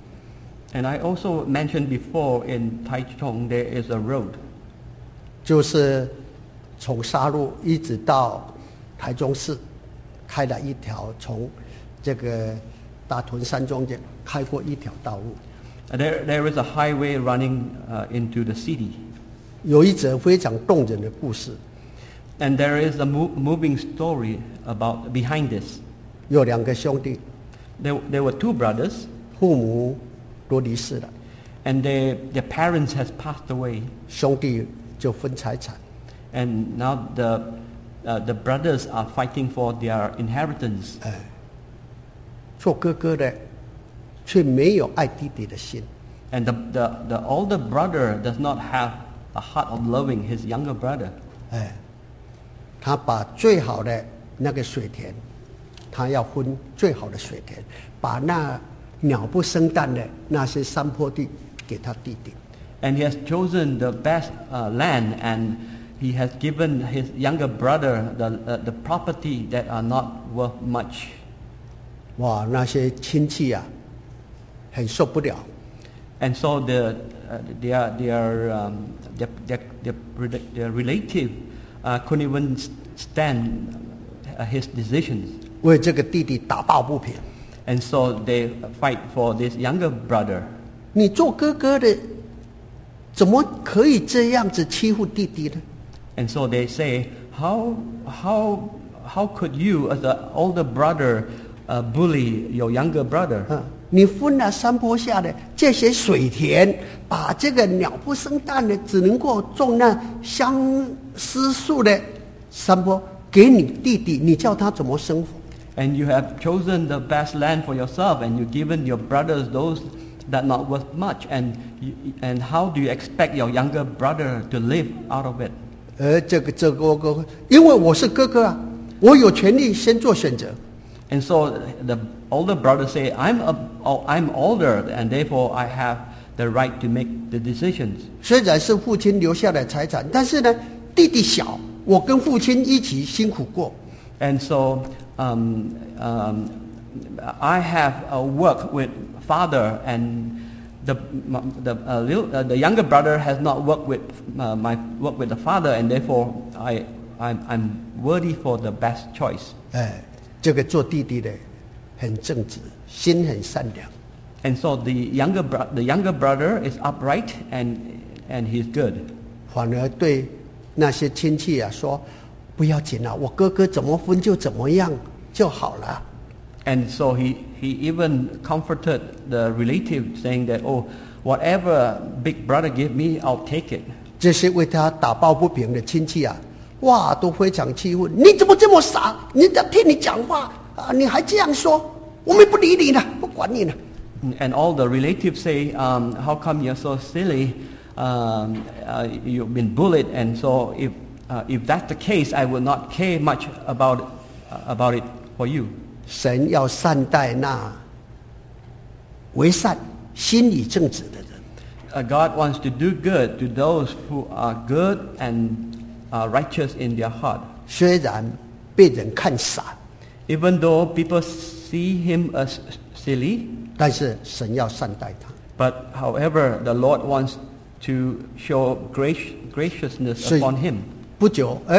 [SPEAKER 2] And I also mentioned before in Taichung there is a road.
[SPEAKER 1] 就是从沙鹿一直到台中市，开了一条从这个大屯山中间开过一条道路。
[SPEAKER 2] Uh, There, there is a highway running uh, into the city.
[SPEAKER 1] 有一则非常动人的故事，
[SPEAKER 2] And there is a mo- moving story about behind this.
[SPEAKER 1] 有两个兄弟，
[SPEAKER 2] There, there were two brothers,
[SPEAKER 1] 父母都离世了，
[SPEAKER 2] and they, their parents has passed away.
[SPEAKER 1] 兄弟就分财产。
[SPEAKER 2] And now the, uh, the brothers are fighting for their inheritance.
[SPEAKER 1] 哎，做哥哥的却没有爱弟弟的心，
[SPEAKER 2] And the, the, the older brother does not have a heart of loving his younger brother.
[SPEAKER 1] 哎，他把最好的那个水田，他要分最好的水田，把那鸟不生蛋的那些山坡地给他弟弟。
[SPEAKER 2] And he has chosen the best uh, land, and he has given his younger brother the, uh, the property that are not worth much.
[SPEAKER 1] 哇，那些亲戚啊，很受不了，
[SPEAKER 2] And so the, uh, their, their, um, their, their, their, rela- their relative uh, couldn't even s- stand uh, his decisions.
[SPEAKER 1] 为这个弟弟打抱不平。
[SPEAKER 2] And so they fight for this younger brother.
[SPEAKER 1] 你做哥哥的，怎么可以这样子欺负弟弟呢？
[SPEAKER 2] And so they say, how, how, how could you as an older brother uh, bully your younger brother?
[SPEAKER 1] 啊，你分了山坡下的这些水田，把这个鸟不生蛋的，只能够种那相思树的山坡给你弟弟，你叫他怎么生活？
[SPEAKER 2] And you have chosen the best land for yourself, and you've given your brothers those that not worth much. And, you, and how do you expect your younger brother to live out of it?
[SPEAKER 1] 而这个这个哥哥，因为我是哥哥啊，我有权利先做选择。
[SPEAKER 2] And so the older brother say, I'm, a, oh, I'm older, and therefore I have the right to make the decisions.
[SPEAKER 1] 虽然是父亲留下的财产，但是呢，弟弟小，我跟父亲一起辛苦过。
[SPEAKER 2] And so um, um, I have uh, worked with father, and the the, uh, little, uh, the younger brother has not worked with uh, my work with the father, and therefore I I'm, I'm worthy for the best choice.
[SPEAKER 1] 哎，这个做弟弟的很正直，心很善良。
[SPEAKER 2] And so the younger bro- the younger brother is upright and and he's good.
[SPEAKER 1] 反而对那些亲戚啊说，不要紧啊，我哥哥怎么分就怎么样就好了。
[SPEAKER 2] And so he, he even comforted the relative, saying that, oh, whatever big brother give me, I'll take it.
[SPEAKER 1] 这些为他打抱不平的亲戚啊，哇，都非常气愤。你怎么这么傻？人家听你讲话啊，你还这样说，我们不理你了，不管你了。
[SPEAKER 2] And all the relatives say, um, how come you're so silly? Um, uh, you've been bullied, and so if, uh, if that's the case, I will not care much about uh, about it for you.
[SPEAKER 1] 神要善待那为善、心里正直的人。
[SPEAKER 2] Uh, God wants to do good to those who are good and are righteous in their heart.
[SPEAKER 1] 虽然被人看傻，
[SPEAKER 2] Even though people see him as silly,
[SPEAKER 1] 但是神要善待他。
[SPEAKER 2] but however, the Lord wants to show grace, graciousness
[SPEAKER 1] 所以
[SPEAKER 2] upon him.
[SPEAKER 1] 不久，哎，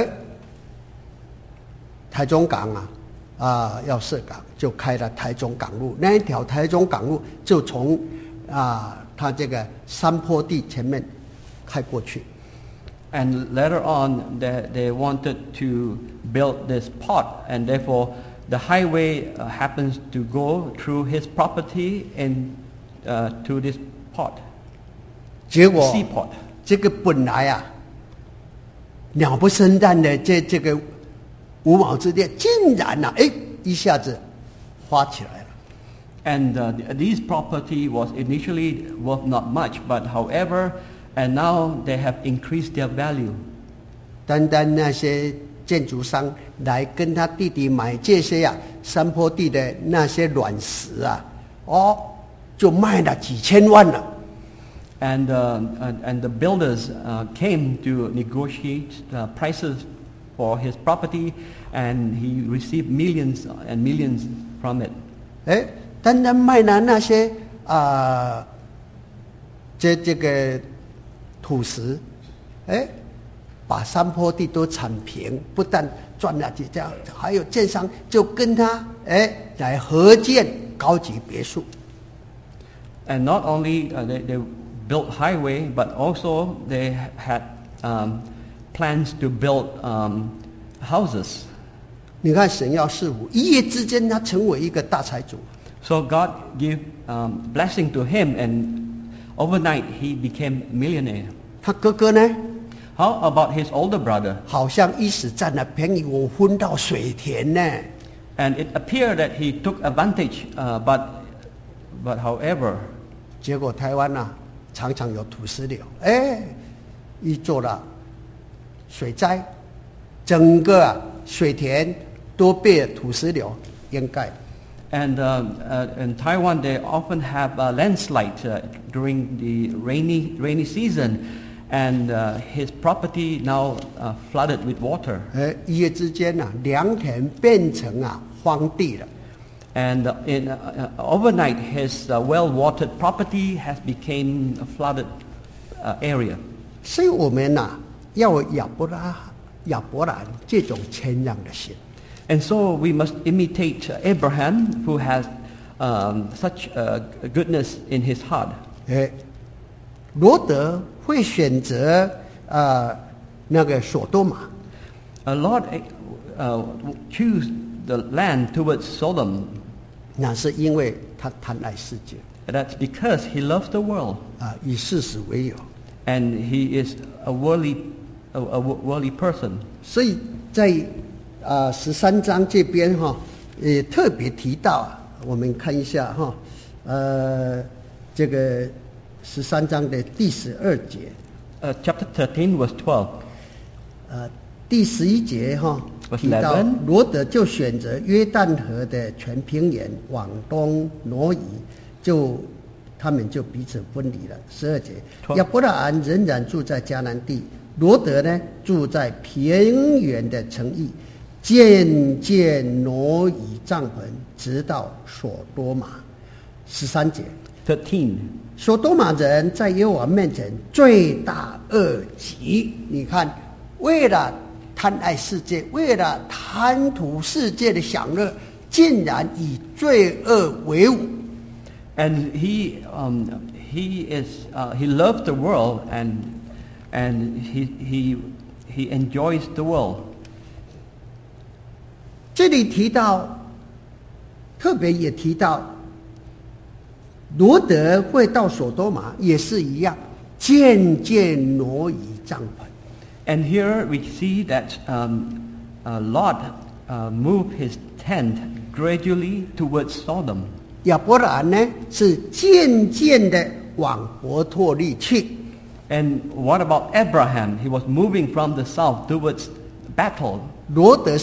[SPEAKER 1] 台中港啊，啊要设港，就开了台中港路。那一条台中港路就从啊他这个山坡地前面开过去。
[SPEAKER 2] And later on, they, they wanted to build this port, and therefore the highway uh, happens to go through his property and uh, to this port,
[SPEAKER 1] 结果
[SPEAKER 2] seaport.
[SPEAKER 1] 这个本来啊鸟不生蛋的这这个五毛之地，竟然啊，哎一下子发起来了。
[SPEAKER 2] And uh, th- this property was initially worth not much, but however, and now they have increased their value.
[SPEAKER 1] 单单那些建筑商来跟他弟弟买这些啊山坡地的那些卵石啊，哦，就卖了几千万了。
[SPEAKER 2] And, uh, and, and the builders uh, came to negotiate the prices for his property, and he received millions and millions from it.
[SPEAKER 1] 哎，单单卖了那些啊、呃，这这个土石，哎，把山坡地都铲平，不但赚了几这样，还有建商就跟他哎来合建高级别墅。
[SPEAKER 2] And not only uh, they, they built highway, but also they had um, plans to build um, houses.
[SPEAKER 1] 你看神要赐福，一夜之间他成为一个大财主。
[SPEAKER 2] So God gave um, blessing to him, and overnight he became millionaire.
[SPEAKER 1] 他哥哥呢，
[SPEAKER 2] How about his older brother?
[SPEAKER 1] 好像一时占了便宜，我分到水田呢。
[SPEAKER 2] And it appeared that he took advantage, uh, but but however,
[SPEAKER 1] 结果台湾啊，常常有土石流，哎，一做了水灾，整个啊水田都被土石流掩盖。
[SPEAKER 2] and uh, uh, in Taiwan they often have a landslide uh, during the rainy rainy season, and uh, his property now uh, flooded with water.
[SPEAKER 1] 哎，一夜之间啊，良田变成啊荒地了。
[SPEAKER 2] And uh, in, uh, uh, overnight, his uh, well-watered property has become a flooded uh, area.
[SPEAKER 1] 所以我们呐、啊，要有亚伯拉亚伯兰这种谦让的心。
[SPEAKER 2] And so we must imitate uh, Abraham, who has um, such uh, goodness in his heart.
[SPEAKER 1] 哎，罗德会选择呃那个索多玛，
[SPEAKER 2] Uh, Lord uh, choose the land towards Sodom.
[SPEAKER 1] 那是因为他贪爱世界
[SPEAKER 2] That's because he loves the world,
[SPEAKER 1] 啊，以事实为友。
[SPEAKER 2] and he is a worldly, a, a worldly person.
[SPEAKER 1] 所以在啊十三章这边哈，也特别提到啊，我们看一下哈，呃，这个十三章的第十二节，
[SPEAKER 2] Uh, chapter thirteen, verse twelve.
[SPEAKER 1] 呃，第十一节哈
[SPEAKER 2] Verse
[SPEAKER 1] 提到
[SPEAKER 2] eleven
[SPEAKER 1] 罗德就选择约旦河的全平原往东挪移，就他们就彼此分离了。十二节，
[SPEAKER 2] twelve
[SPEAKER 1] 亚伯拉罕仍然住在迦南地，罗德呢住在平原的城邑，渐渐挪移帐篷，直到所多玛。十三节，
[SPEAKER 2] thirteen.
[SPEAKER 1] 所多玛人在耶和华面前罪大恶极。你看，为了贪爱世界，为了贪图世界的享乐，竟然以罪恶为伍。
[SPEAKER 2] And he, um, he is, uh, he loves the world, and and he he he enjoys the world.
[SPEAKER 1] 这里提到，特别也提到，罗德会到所多玛也是一样，渐渐挪移帐篷。
[SPEAKER 2] And here we see that um, uh, Lot uh, moved his tent gradually towards Sodom.
[SPEAKER 1] 亚伯拉罕呢是渐渐的往伯特利去。
[SPEAKER 2] And what about Abraham? He was moving from the south towards battle.
[SPEAKER 1] 罗德是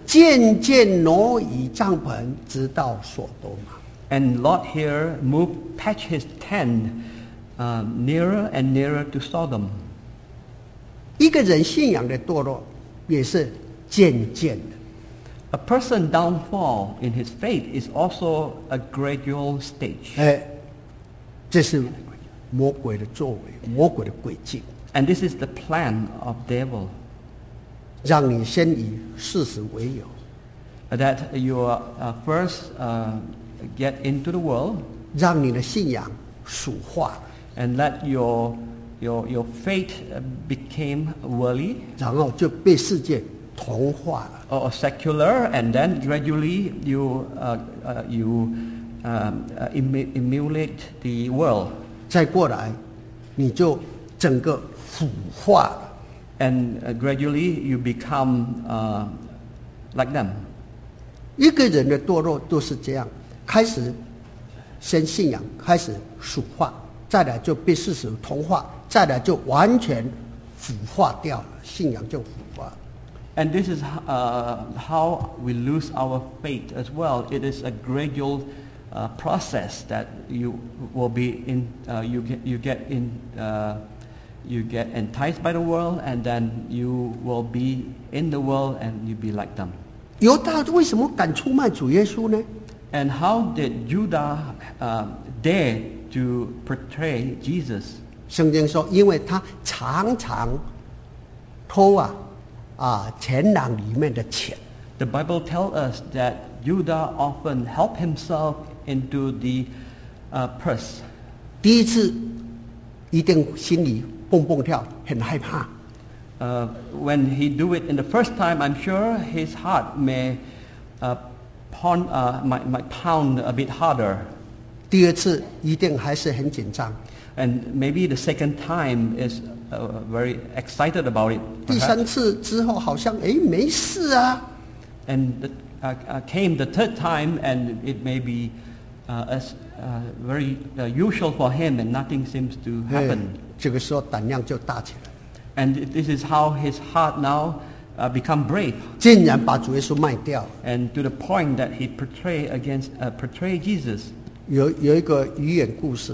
[SPEAKER 1] 渐渐挪移帐篷，直到所多玛。
[SPEAKER 2] And Lot here moved, patched his tent uh, nearer and nearer to Sodom.
[SPEAKER 1] 一个人信仰的堕落，也是渐渐的。
[SPEAKER 2] A person downfall in his faith is also a gradual stage.
[SPEAKER 1] 哎，这是魔鬼的作为，魔鬼的诡计，
[SPEAKER 2] And this is the plan of devil,
[SPEAKER 1] 让你先以事实为友，
[SPEAKER 2] that you uh, first uh, get into the world
[SPEAKER 1] 让你的信仰属化了，
[SPEAKER 2] and let your, your, your faith uh, became worldly
[SPEAKER 1] 然后就被世界同化了。
[SPEAKER 2] or secular, and then gradually you, uh, uh, you um, uh, emu- emulate the world.
[SPEAKER 1] 再过来，你就整个腐化了。
[SPEAKER 2] And uh, gradually you become uh, like them.
[SPEAKER 1] 一个人的堕落都是这样，开始先信仰，开始属化，再来就被事实同化，再来就完全腐化掉了，信仰就腐化了。
[SPEAKER 2] And this is uh, how we lose our faith as well. It is a gradual uh, process that you will be in. Uh, you get you get in. Uh, you get enticed by the world, and then you will be in the world, and you be like them.
[SPEAKER 1] 犹大为什么敢出卖主耶稣呢？
[SPEAKER 2] And how did Judah uh, dare to portray Jesus?
[SPEAKER 1] 圣经说，因为他常常偷啊啊钱囊里面的钱。
[SPEAKER 2] The Bible tells us that Judah often helped himself into the uh, purse.
[SPEAKER 1] 第一次一定心里蹦蹦跳，很害怕。
[SPEAKER 2] Uh, when he do it in the first time, I'm sure his heart may uh, pound, uh, might, might pound a bit harder.
[SPEAKER 1] 第二次一定还是很紧张。
[SPEAKER 2] And maybe the second time is uh, very excited about it.
[SPEAKER 1] 第
[SPEAKER 2] perhaps.
[SPEAKER 1] 三次之后好像哎没事啊，
[SPEAKER 2] And the, uh, uh, came the third time, and it may be uh, as uh, very uh, usual for him, and nothing seems to
[SPEAKER 1] 哎
[SPEAKER 2] happen.
[SPEAKER 1] 这个时候胆量就大起来，
[SPEAKER 2] And this is how his heart now uh, become brave,
[SPEAKER 1] 竟然把主耶稣卖掉。
[SPEAKER 2] and to the point that he portray against uh, portray Jesus.
[SPEAKER 1] 有有一个寓言故事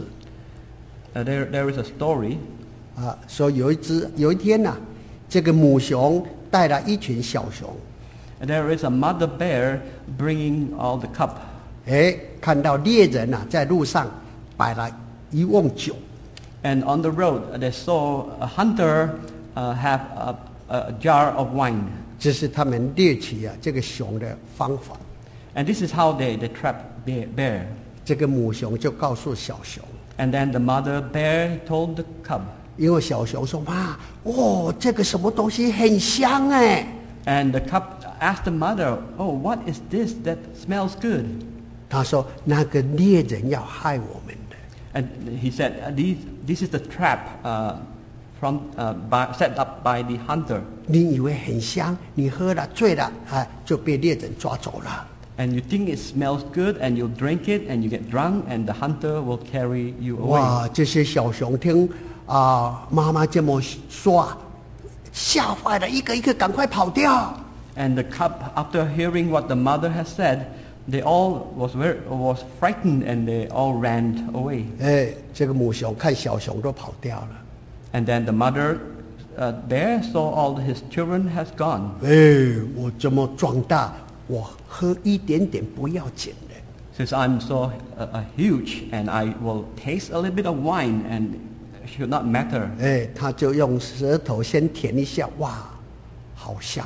[SPEAKER 2] Uh, there, there is a story
[SPEAKER 1] 啊，说有一只有一天呐、这个母熊带了一群小熊，
[SPEAKER 2] and there is a mother bear bringing all the cub,
[SPEAKER 1] 哎，看到猎人呐、在路上摆了一瓮酒，
[SPEAKER 2] and on the road uh, they saw a hunter uh, have a, a jar of wine,
[SPEAKER 1] 这是他们猎取啊这个熊的方法。
[SPEAKER 2] and this is how they, they trap bear, bear.
[SPEAKER 1] 这个母熊就告诉小熊，
[SPEAKER 2] And then the mother bear told the cub,
[SPEAKER 1] 因为小熊说妈，哦，这个什么东西很香哎。
[SPEAKER 2] and the cub asked the mother, "Oh, what is this that smells good?"
[SPEAKER 1] 他说那个猎人要害我们的。
[SPEAKER 2] And he said, "Uh, "This, this is the trap uh, from uh, by, set up by the hunter."
[SPEAKER 1] 你以为很香，你喝了醉了，哎，就被猎人抓走了。
[SPEAKER 2] And you think it smells good, and you drink it, and you get drunk, and the hunter will carry you away.
[SPEAKER 1] 哇，这些小熊听啊、妈妈这么说啊，吓坏了，一个一个赶快跑掉。
[SPEAKER 2] And the cub, after hearing what the mother has said, they all was very, was frightened, and they all ran away.
[SPEAKER 1] 哎，这个母熊看小熊都跑掉了，
[SPEAKER 2] And then the mother uh, bear saw all his children has gone.
[SPEAKER 1] 哎，我这么壮大，我喝一点点不要紧的。
[SPEAKER 2] Since I'm so uh, uh, huge, and I will taste a little bit of wine, and it should not matter.
[SPEAKER 1] 哎，他就用舌头先舔一下，哇，好香。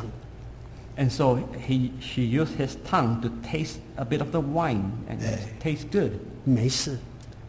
[SPEAKER 2] And so he, she used his tongue to taste a bit of the wine, and it tastes good.
[SPEAKER 1] 没事，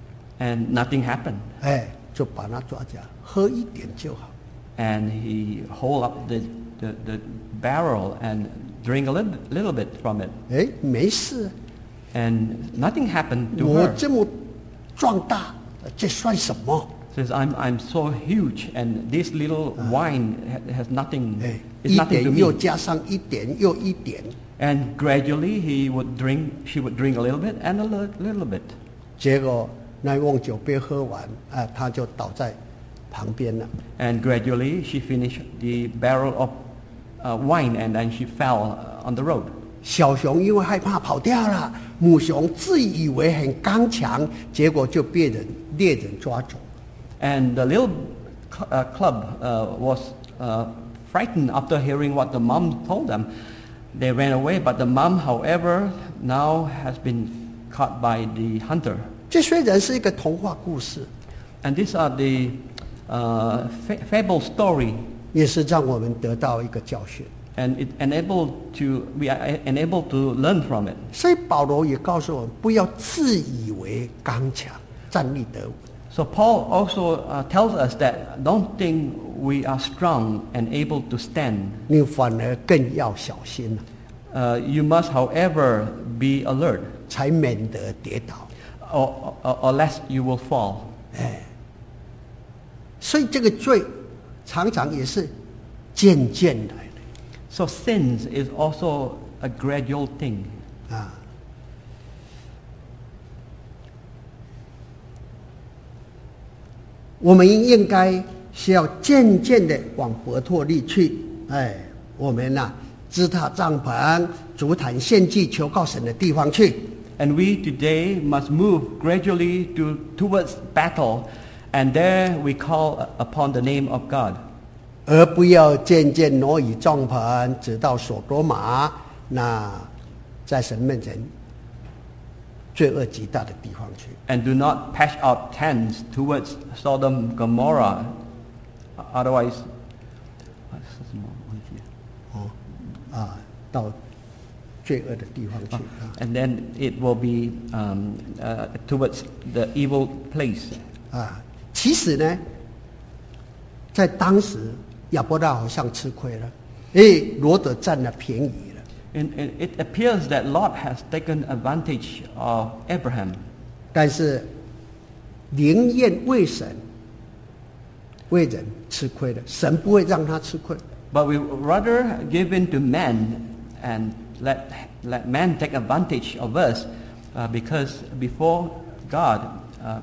[SPEAKER 2] And nothing happened.
[SPEAKER 1] 哎，就把它抓起来，喝一点就好。
[SPEAKER 2] And he hold up the, the, the barrel and drink a little, little bit from it.
[SPEAKER 1] 哎，没事，
[SPEAKER 2] And nothing happened to
[SPEAKER 1] 我
[SPEAKER 2] her.
[SPEAKER 1] 这么壮大，这算什么？
[SPEAKER 2] Says, I'm, I'm so huge, and this little wine ha- has nothing,
[SPEAKER 1] 哎，
[SPEAKER 2] is
[SPEAKER 1] 一
[SPEAKER 2] nothing to
[SPEAKER 1] 点又
[SPEAKER 2] me.
[SPEAKER 1] 加上一点又一点，
[SPEAKER 2] And gradually he would drink, she would drink a little bit and a li- little bit.
[SPEAKER 1] 结果那一瓮酒被喝完，哎，他就倒在旁边了。
[SPEAKER 2] And gradually she finished the barrel of uh, wine, and then she fell uh, on the road.
[SPEAKER 1] 小熊因为害怕跑掉了，母熊自以为很刚强，结果就被人猎人抓走。
[SPEAKER 2] And the little cl- uh, cub uh, was uh, frightened after hearing what the mom told them. They ran away, but the mom, however, now has been caught by the hunter.
[SPEAKER 1] 这虽然是一个童话故事，
[SPEAKER 2] And these are the uh, fa- fable story,
[SPEAKER 1] 也是让我们得到一个教训。
[SPEAKER 2] and it enabled to we are enabled to learn from it.
[SPEAKER 1] 所以保罗也告诉我们，不要自以为刚强，站立得稳。
[SPEAKER 2] So Paul also uh, tells us that don't think we are strong and able to stand.
[SPEAKER 1] 你反而更要小心了，
[SPEAKER 2] Uh, you must, however, be alert,
[SPEAKER 1] 才免得跌倒。
[SPEAKER 2] or, or, or lest you will fall.
[SPEAKER 1] 所以这个罪常常也是渐渐来的
[SPEAKER 2] So sins is also a gradual thing.
[SPEAKER 1] 啊。我们应该是要渐渐的往伯特利去，哎，我们呐、啊，支搭帐篷、足坛献祭、求告神的地方去。
[SPEAKER 2] And we today must move gradually to, towards battle, and there we call upon the name of God.
[SPEAKER 1] 而不要渐渐挪移帐篷，直到所多玛，那在神面前罪恶极大的地方去。
[SPEAKER 2] And do not patch out tents towards Sodom, Gomorrah. Otherwise,
[SPEAKER 1] 哦，啊，到罪恶的地方去啊。
[SPEAKER 2] and then it will be um, uh, towards the evil place.
[SPEAKER 1] 啊，其实呢，在当时亚伯拉好像吃亏了，哎，罗德占了便宜了。
[SPEAKER 2] And, and it appears that Lot has taken advantage of Abraham.
[SPEAKER 1] 但是宁愿为神、为人吃亏的，神不会让他吃亏。
[SPEAKER 2] But we rather give in to man and let, let man take advantage of us uh, because before God, um,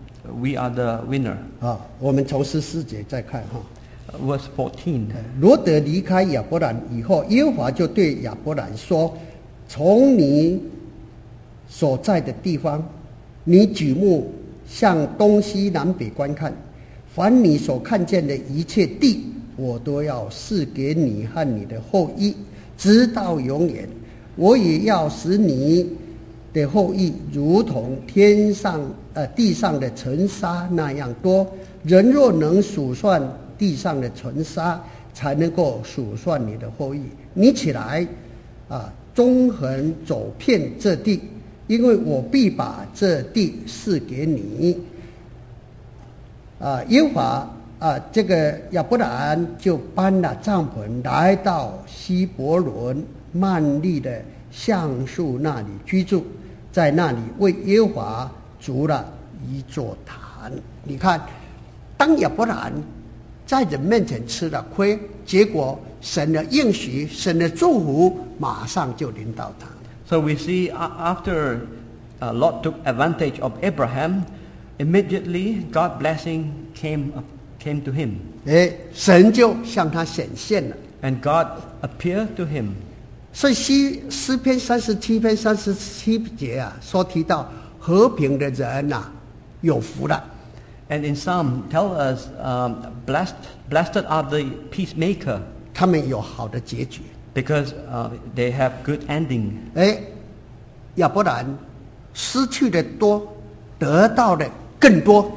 [SPEAKER 2] we are the winner.
[SPEAKER 1] 啊，我们从十四节再看哈。
[SPEAKER 2] Verse fourteen.
[SPEAKER 1] 罗德离开亚伯兰以后，耶和华就对亚伯兰说：“从你所在的地方，你举目向东西南北观看，凡你所看见的一切地，我都要赐给你和你的后裔，直到永远。我也要使你的后裔如同天上呃地上的尘沙那样多。人若能数算地上的尘沙，才能够数算你的后裔。你起来，啊，纵横走遍这地，因为我必把这地赐给你。啊，耶和华啊，这个亚伯兰就搬了帐篷，来到希伯伦曼利的橡树那里居住，在那里为耶和华筑了一座坛。你看，当亚伯兰在人面前吃了亏，结果神的应许、神的祝福马上就临到他。
[SPEAKER 2] So we see after uh, Lot took advantage of Abraham, immediately God's blessing came came to him.
[SPEAKER 1] 哎，神就向他显现了。
[SPEAKER 2] And God appeared to him.
[SPEAKER 1] 所以诗诗篇三十七篇三十七节啊，说提到和平的人呐、啊，有福了。
[SPEAKER 2] And in Psalm tell us, um, blessed blessed are the peacemaker,
[SPEAKER 1] 他们有好的结局。
[SPEAKER 2] because uh, they have good ending.
[SPEAKER 1] 哎，亚伯兰失去的多，得到的更多。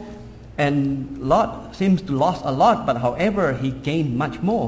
[SPEAKER 2] And Lot seems to lost a lot, but however he gained much more.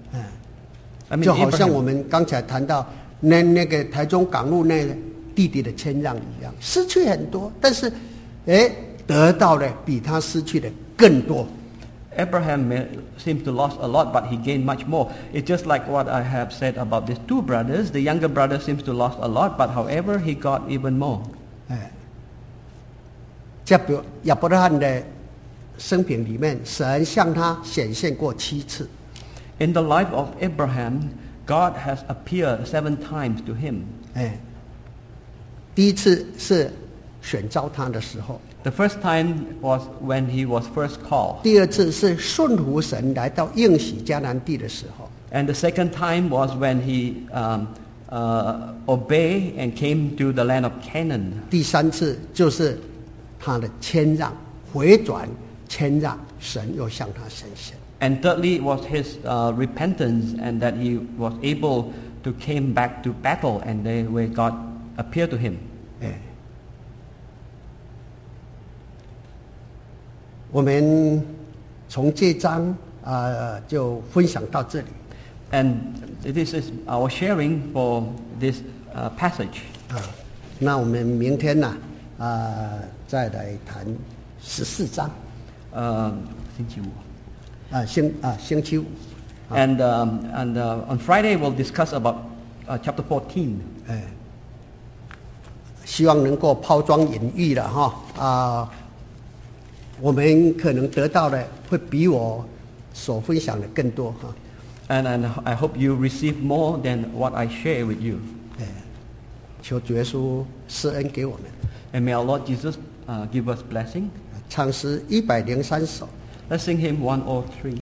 [SPEAKER 2] I mean,
[SPEAKER 1] 就好像
[SPEAKER 2] Abraham.
[SPEAKER 1] 我们刚才谈到那那个台中港路那弟弟的谦让一样，失去很多，但是，哎，得到的比他失去的更多。
[SPEAKER 2] Abraham may, seems to lost a lot, but he gained much more. It's just like what I have said about these two brothers. The younger brother seems to lost a lot, but however he got even more.
[SPEAKER 1] 哎，在比如亚伯拉罕的生平里面，神向他显现过七次。
[SPEAKER 2] In the life of Abraham, God has appeared seven times to him.
[SPEAKER 1] 哎，第一次是选召他的时候，
[SPEAKER 2] The first time was when he was first called.
[SPEAKER 1] 第二次是顺服神来到应许迦南地的时候，
[SPEAKER 2] And the second time was when he um, uh, obeyed and came to the land of Canaan.
[SPEAKER 1] 第三次就是他的谦让，回转谦让，神又向他显现。
[SPEAKER 2] And thirdly was his uh, repentance, and that he was able to came back to battle, and they, where God appeared to him.
[SPEAKER 1] 哎，我们从这章啊、呃、就分享到这里。
[SPEAKER 2] And this is our sharing for this uh, passage.
[SPEAKER 1] 啊，那我们明天呢啊、再来谈十四章
[SPEAKER 2] Uh, 星期五。
[SPEAKER 1] 啊星啊星期五。
[SPEAKER 2] And, um, and uh, on Friday we'll discuss about uh, chapter fourteen.
[SPEAKER 1] 哎，希望能够抛砖引玉了哈啊，我们可能得到的会比我所分享的更多哈。
[SPEAKER 2] And, and I hope you receive more than what I share with you.
[SPEAKER 1] 哎，求主耶稣施恩给我们。
[SPEAKER 2] And may our Lord Jesus uh, give us blessing.
[SPEAKER 1] 唱诗一百零三首。
[SPEAKER 2] Let's sing hymn one oh three.